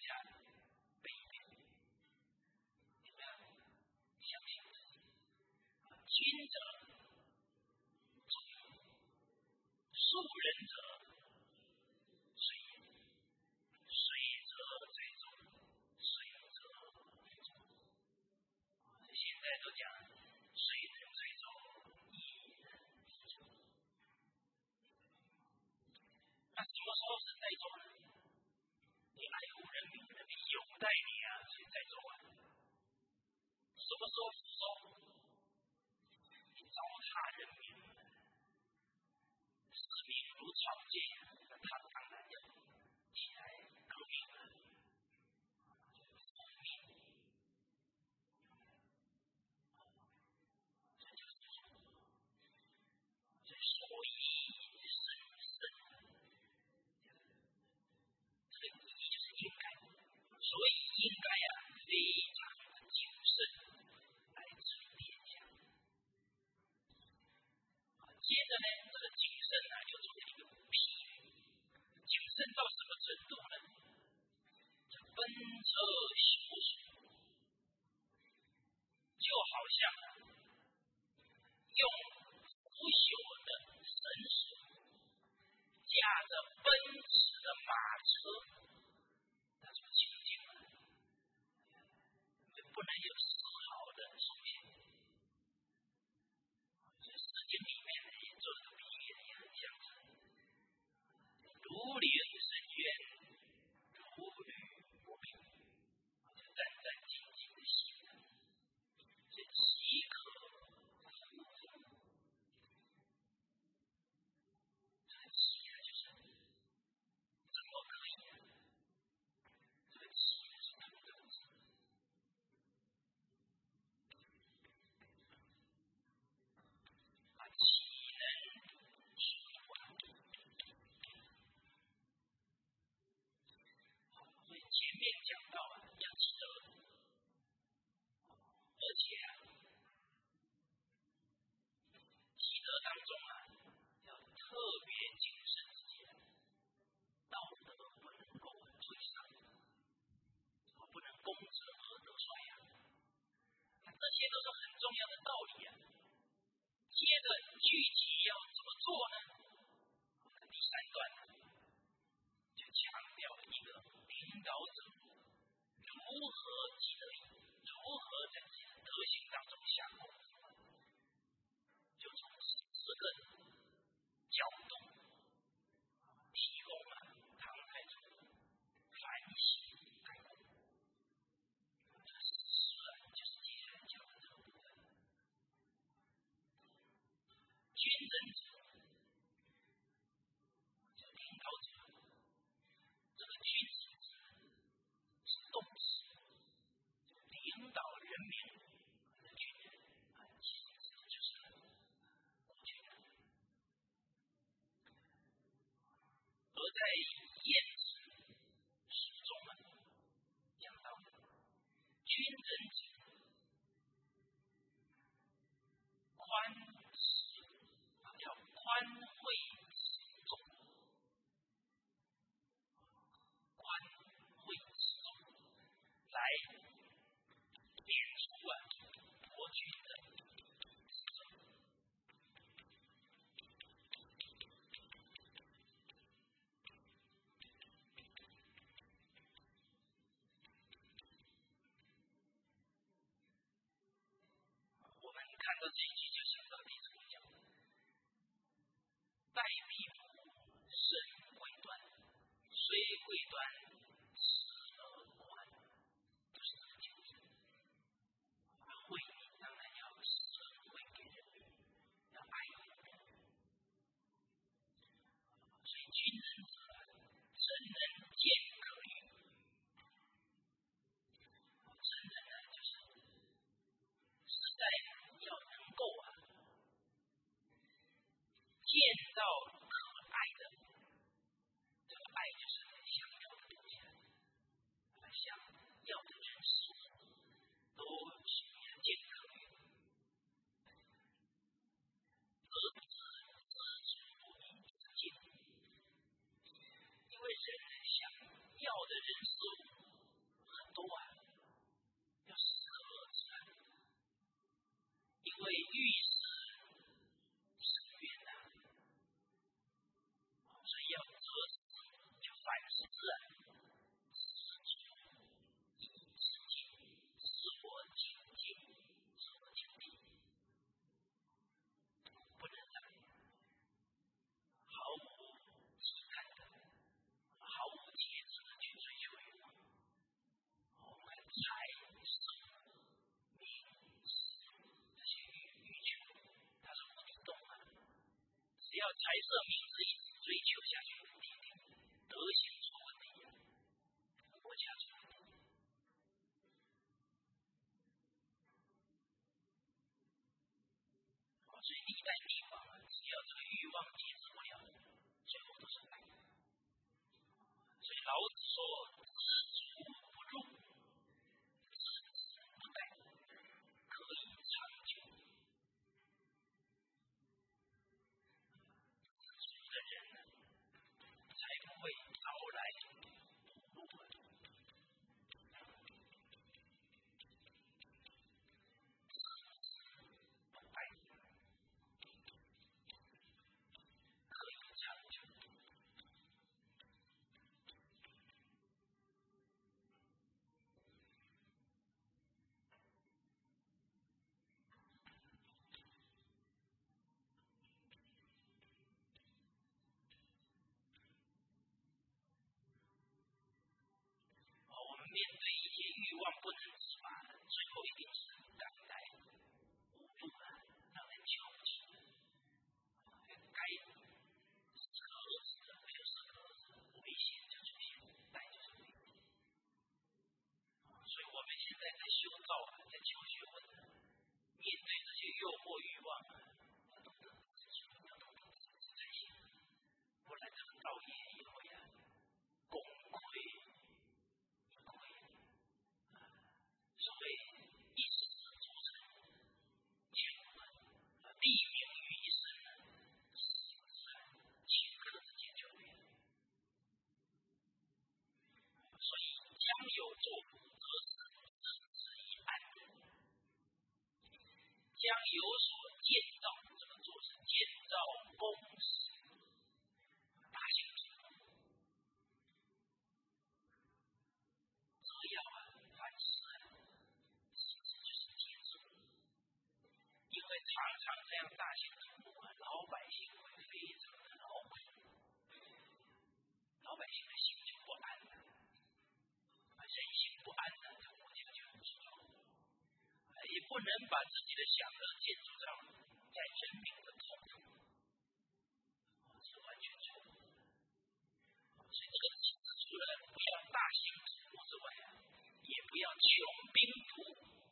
Speaker 1: 下背一遍，你不要相信自己。君者忠也，庶人者随也。水者载舟，水者载舟。现在都讲水能载舟，亦能覆舟。那什么时候是载舟呢？你爱护人民，人民有待你啊，所以载舟啊。什么时候覆舟？你糟蹋人民，市民如草芥，那他当然要起来革命了，复命。这就是这所以神圣，这个意义就是应该，所以应该啊，非常的谨慎来治理天下。接着呢，这个谨慎啊，又做了一个比喻，谨慎到什么程度呢？叫奔车修水，就好像啊，用腐朽的绳索架着奔驰的马车，那种情景啊，就不能有丝毫的松懈。这《诗经》里面呢，也做了个比喻，也很相似。如履深渊，如履薄冰，就战战兢兢的行人，这岂可复乎？这个岂啊，就是怎么可以啊？这个岂是同这个字。啊，岂能sup乎啊？所以前面讲到啊，要积德，而且啊，积德当中啊，要特别谨慎自己的道德，不能够退上，不能攻者而得衰呀。这些都是很重要的道理啊。接着具体要怎么做呢？第三段就强调了一个领导者如何积德义，如何在自己的德行当中下功夫，就从四个角度提供了唐太宗反省改过。这个诗啊，就是接下来讲的这个部分。君人者，就领导者，这个君子是动词，领导人民的军人啊，其实指的就是国军人。而在晏子书中啊，讲到君人者，宽实啊，叫宽惠持重，宽惠持重，来点出啊国军的职责。我们看到这一句就想到弟子规讲，待必服，慎贵端，虽贵端，持而宽，就是这个精神。惠当然要施惠给人民，要爱人民。所以君人者，真人见可欲。真人呢，就是实在要能够啊， 色明智一直追求下去，一定德行出问题，国家出问题。所以历代帝王啊，只要这个欲望节制不了，最后都是败。所以老子说：“知足不辱，知止不殆，可以长久。”知足的人呢，才不会招来不辱。面对一些欲望不能自拔，最后一定是感慨无助啊，让人瞧不起。该是盒子的就是盒子，危险就出现，带就是危险。所以我们现在在修道啊，在求学问啊，面对这些诱惑欲望啊，要懂得自主，要懂得自制才行，不然这个道业也会啊功亏。所谓一时诸臣，千万立名于一身，实自然顷刻之间就没了。所以将有作福，则是自之以安；将有所建造，这个做是建造公事，大兴土木。这要啊，凡事啊。因为常常这样大兴土木啊，老百姓会非常的劳苦，老百姓的心就不安了，人心不安呢，这国家就很失落。也不能把自己的享乐建筑上在人民的头上，是完全错误的。所以这个其实除了不要大兴土木之外啊，也不要穷兵黩武。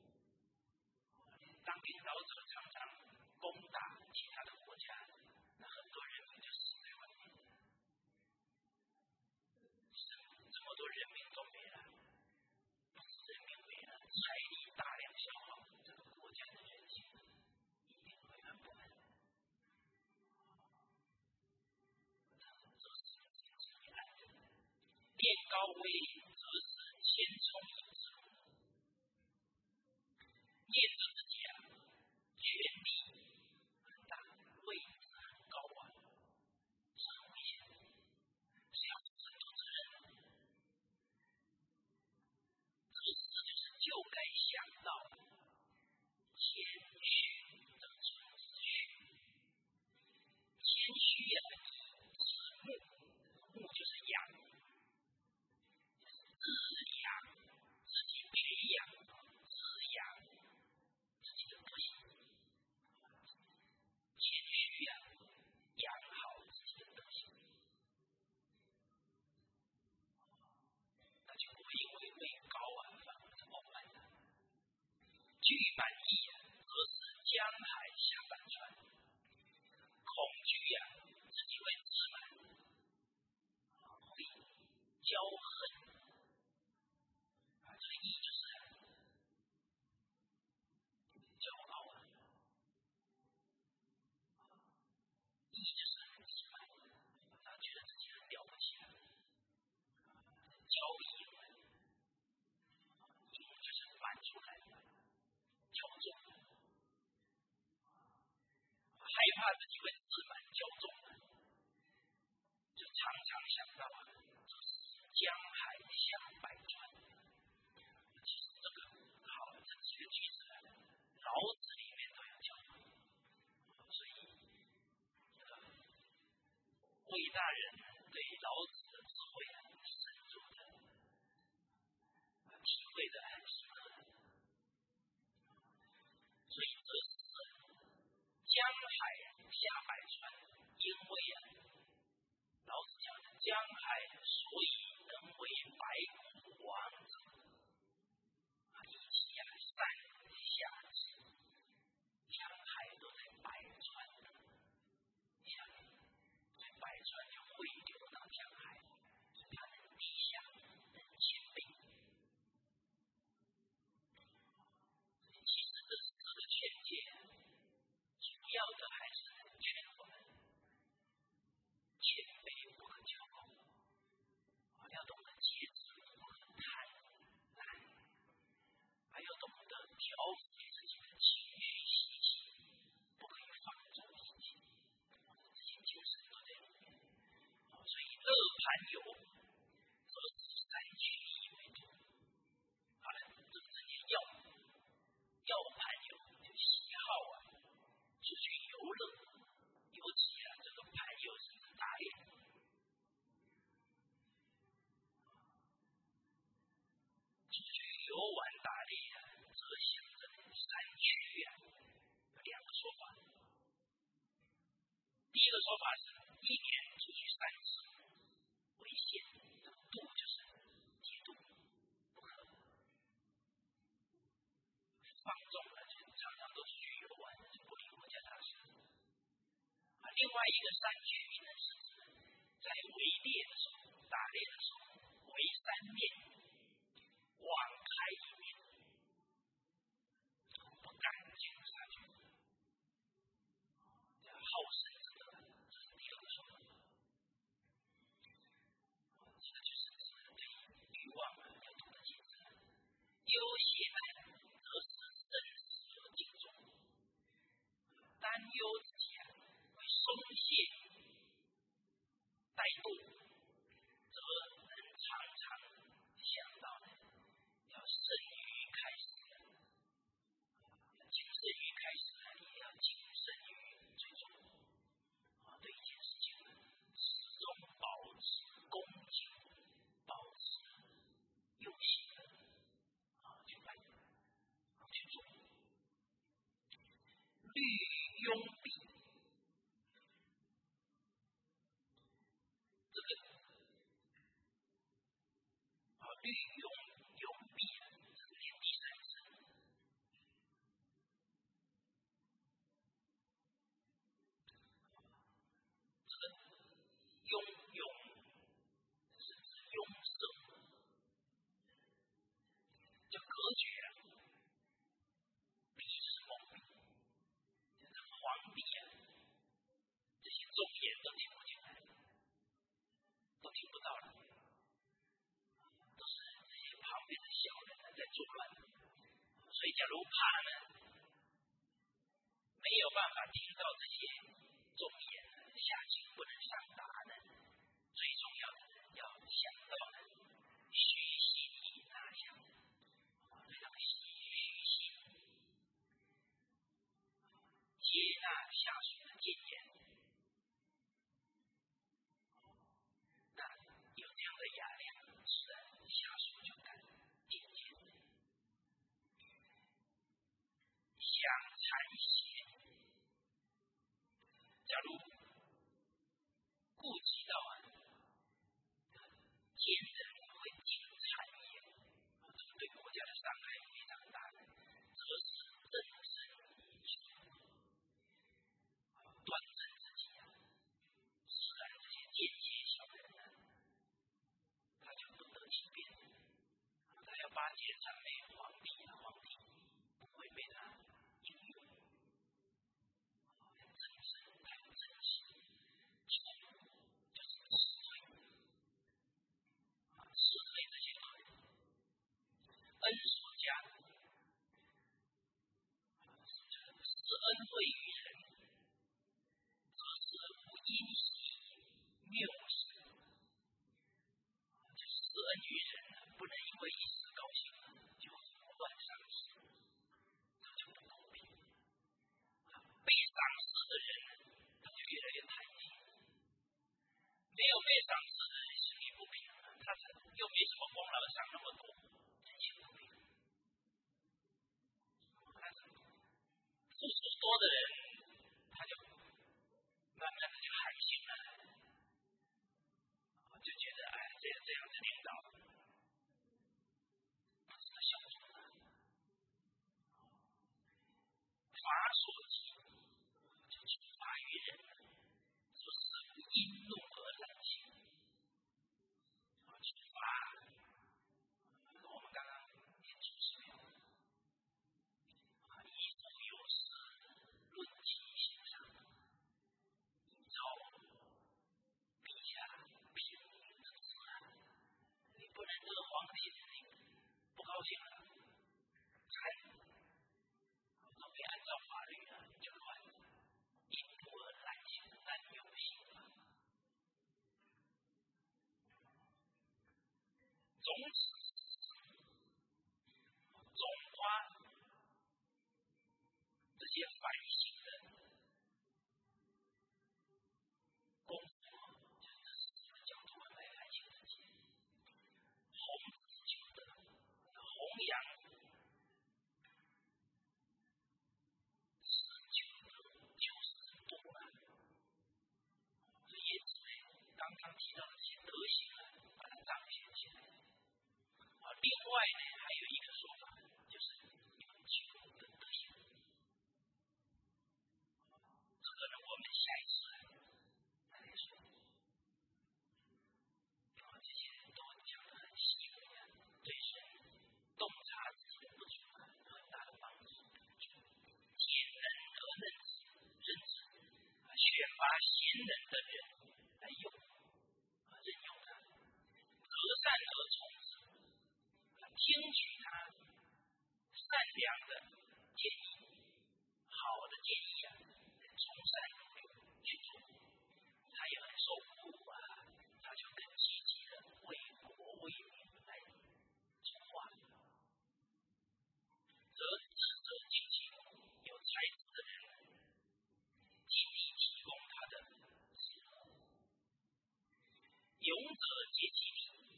Speaker 1: 当领导者常常攻打其他的国家，那很多人民就死在外面，这么多人民都没了，不是人民没了，财力大量消耗，这个国家的人心一定会很不安。这是自己安的，练高威，则是先聪颖之路。念着自己啊，权力很大，位置很高啊，是很危险的，是要承担责任的。这个事就是就该想到谦虚的存秩序。谦虚啊，以自牧，牧就是养，自养，自己培养，自养。谦虚啊，养好自己的德行，那就不会因为位高啊反而是傲慢的。惧满意啊，则是江海下半川。恐惧啊，自己会自满，会骄横啊，这个意就是骄傲啊。意就是很自满，他觉得自己很了不起了。骄淫，淫就是满出来的，骄纵，害怕自己会自满骄纵，就常常想到啊，就是江海下百川。其实这个好，这几个句子啊，老子里面都有教导。所以魏大人对老子的智慧啊，深入的体会的很深刻。所以这是江海下百川， 因为啊，老子讲的江海所以能为百谷王者，啊，以其啊善下之，江海都在百川的下面，所以百川就汇流到江海，它能地下能谦卑。其实这四个劝诫，主要的还是劝我们谦卑不可骄傲，要懂得节制不可贪婪，还要懂得调节自己的情绪习气，不可以放纵自己，这些精神都在里面。所以乐盘游则是三缺一为主。好了，这个字念要，要盘游就喜好啊，出去游乐，尤其啊这个盘游是指打猎。出去游玩打猎啊，则象征三缺啊，有两个说法。第一个说法是一年出去三次为限，这个度就是节度，不可放纵了，就常常都出去游玩，就不理国家大事。啊，另外一个三缺一呢，是指在围猎的时候、打猎的时候，围三面，网开一面，不敢进下去，好生之德，这是第二个说法。这个就是指对欲望啊要懂得节制。忧胁呢，则是生死而敬重，担忧自己啊会松懈怠惰，则能常常想到呢要慎于开始，谨慎于开始呢，也要谨慎于最终。啊，对一件事情呢，始终保持恭敬，保持用心的啊去办，去做。虑拥蔽，这个啊虑拥拥蔽啊，这是念第三次。这个拥拥是指拥塞，就隔绝啊，闭视蒙蔽，就是皇帝啊，这些忠言都听不进来，都听不到了，都是这些旁边的小人在作乱。所以假如怕呢，没有办法听到这些忠言，下情不能上达呢，最重要的要想到呢，虚心以纳想，非常虚心接纳下属的谏言。那有这样的雅量，自然下属就敢听见。想禅邪，假如顾及到啊，奸人会进谗言，这个对国家的伤害非常大，则是正身以处，端正自己啊，自然这些间接小人呢，他就不得其便，他要巴结谄媚皇帝啊，皇帝不会被他应用。正身还有正气，处就是斥退啊，斥退这些恶人。恩所加，施恩惠于人，则是无因喜谬喜，就施恩于人呢，不能因为一时高兴就胡乱赏识，这就不公平。被赏识的人呢，他就越来越贪心；没有被赏识的人心里不平衡，他又没什么功劳，赏那么多，人心不平衡。付出多的人，他就慢慢的就含这样这样子领导，是个小众的，法所及，就处罚于人，说是易怒而难行。处罚，我们刚刚也注释了，以手有事，论其行上，依照陛下平民的自然，你不能惹皇帝不高兴了，才都没按照法律呢就乱了，易怒而难行，难有刑罚。总此，总花这些反省的功夫，就是这是一个角度来来清自己。弘自求德，弘扬是求德，就是度啊。所以因此呢，刚刚提到的这些德行啊，把它彰显起来。啊，另外呢，还有一个说法，就是有求的德行。这个呢，我们下一次再来说。啊，这些都讲得很细微啊，对人洞察自己的不足啊，有很大的帮助。见人而任之，任之啊，选拔贤人的人来用啊，任用他，择善而从之。听取他善良的建议，好的建议啊，从善如流去做，他也很受鼓舞啊，他就更积极的为国为民来筹划。则智者尽其功，有才智的人尽力提供他的智慧，勇者竭其力。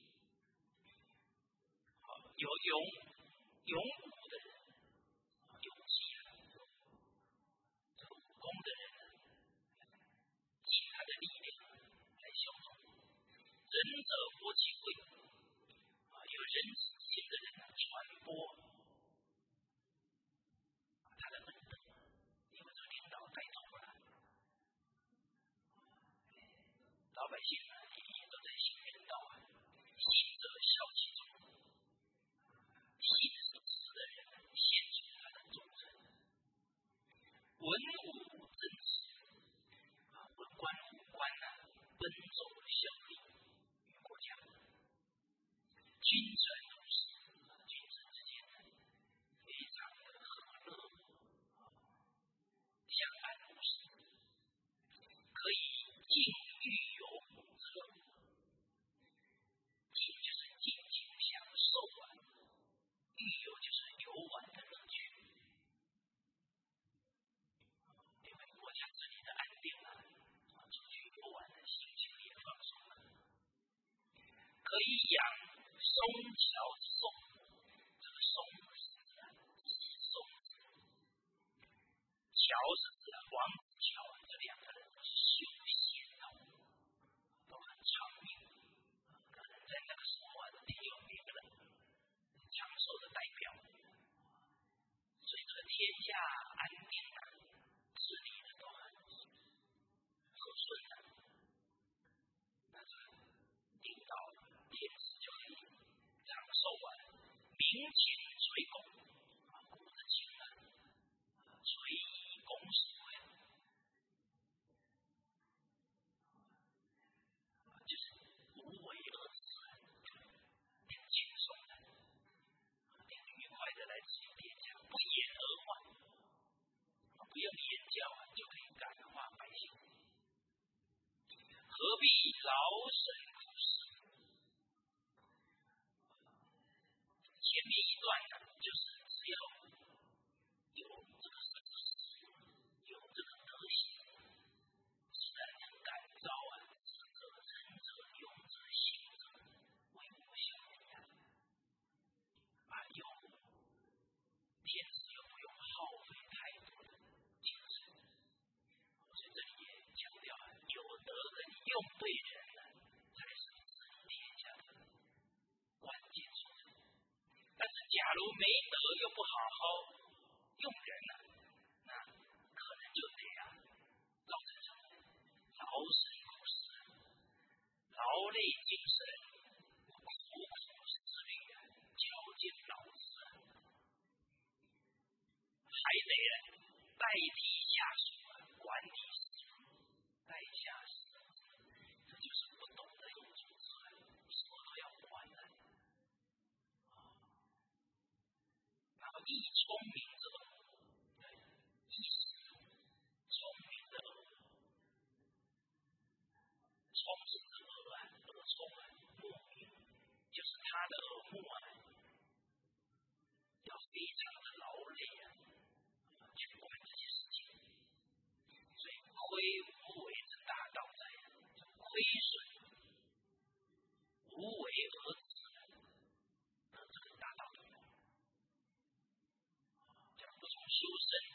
Speaker 1: 有勇勇武的人，勇气啊，这个武功的人呢，尽他的力量来效忠。仁者博其贵啊，有仁慈心的人呢，传播他的恩德，因为这个领导带头了，老百姓呢也都在行人道啊。信者效其中。信守时的人献出他的忠诚，文武正直啊，文官武官呐，奔走效力于国家，君臣同事啊，君臣之间非常的和乐，相安无事，可以尽欲游之乐，尽就是尽情享受啊。御游就是游玩的乐趣，因为国家治理的安定啊，出去游玩的心情也放松了。可以养松桥之颂，这个松是指啊，松子，桥是指啊，王子乔这两个人都是修仙道，都很长命，可能在那个时候啊，挺有名的。长寿的代表，所以这个天下安定啊，治理的都很和顺的，那这个领导天子就可以长寿啊，民情垂拱啊，古的情啊，垂以拱手呀，就是无为而治，挺轻松的。愉快的来治理天下，不言而化，不用言教啊，就可以感化百姓。何必劳神苦事？前面一段呢，就是只要有这个事实，有这个德行，自然能感召啊，智者、仁者、勇者、行者，为国效力啊，啊有。天子又不用耗费太多的精神，所以这里也强调啊，有德跟用对人呢，才是治理天下的假如没德又不好好用人呢、啊，那可能就得啊造成什么劳神苦死，劳累精神，苦苦思虑啊，绞尽脑汁啊，还得代替下属啊管理事务，代下事，这就是不懂得有组织，什么都要管的。然后易聪明之恶，易死聪明的恶，聪是指恶啊，恶聪啊，目就是他的耳目啊，要非常的劳累啊，去管这些事情。所以亏无为之大道在，亏损无为而止的这个大道理。假如不从修身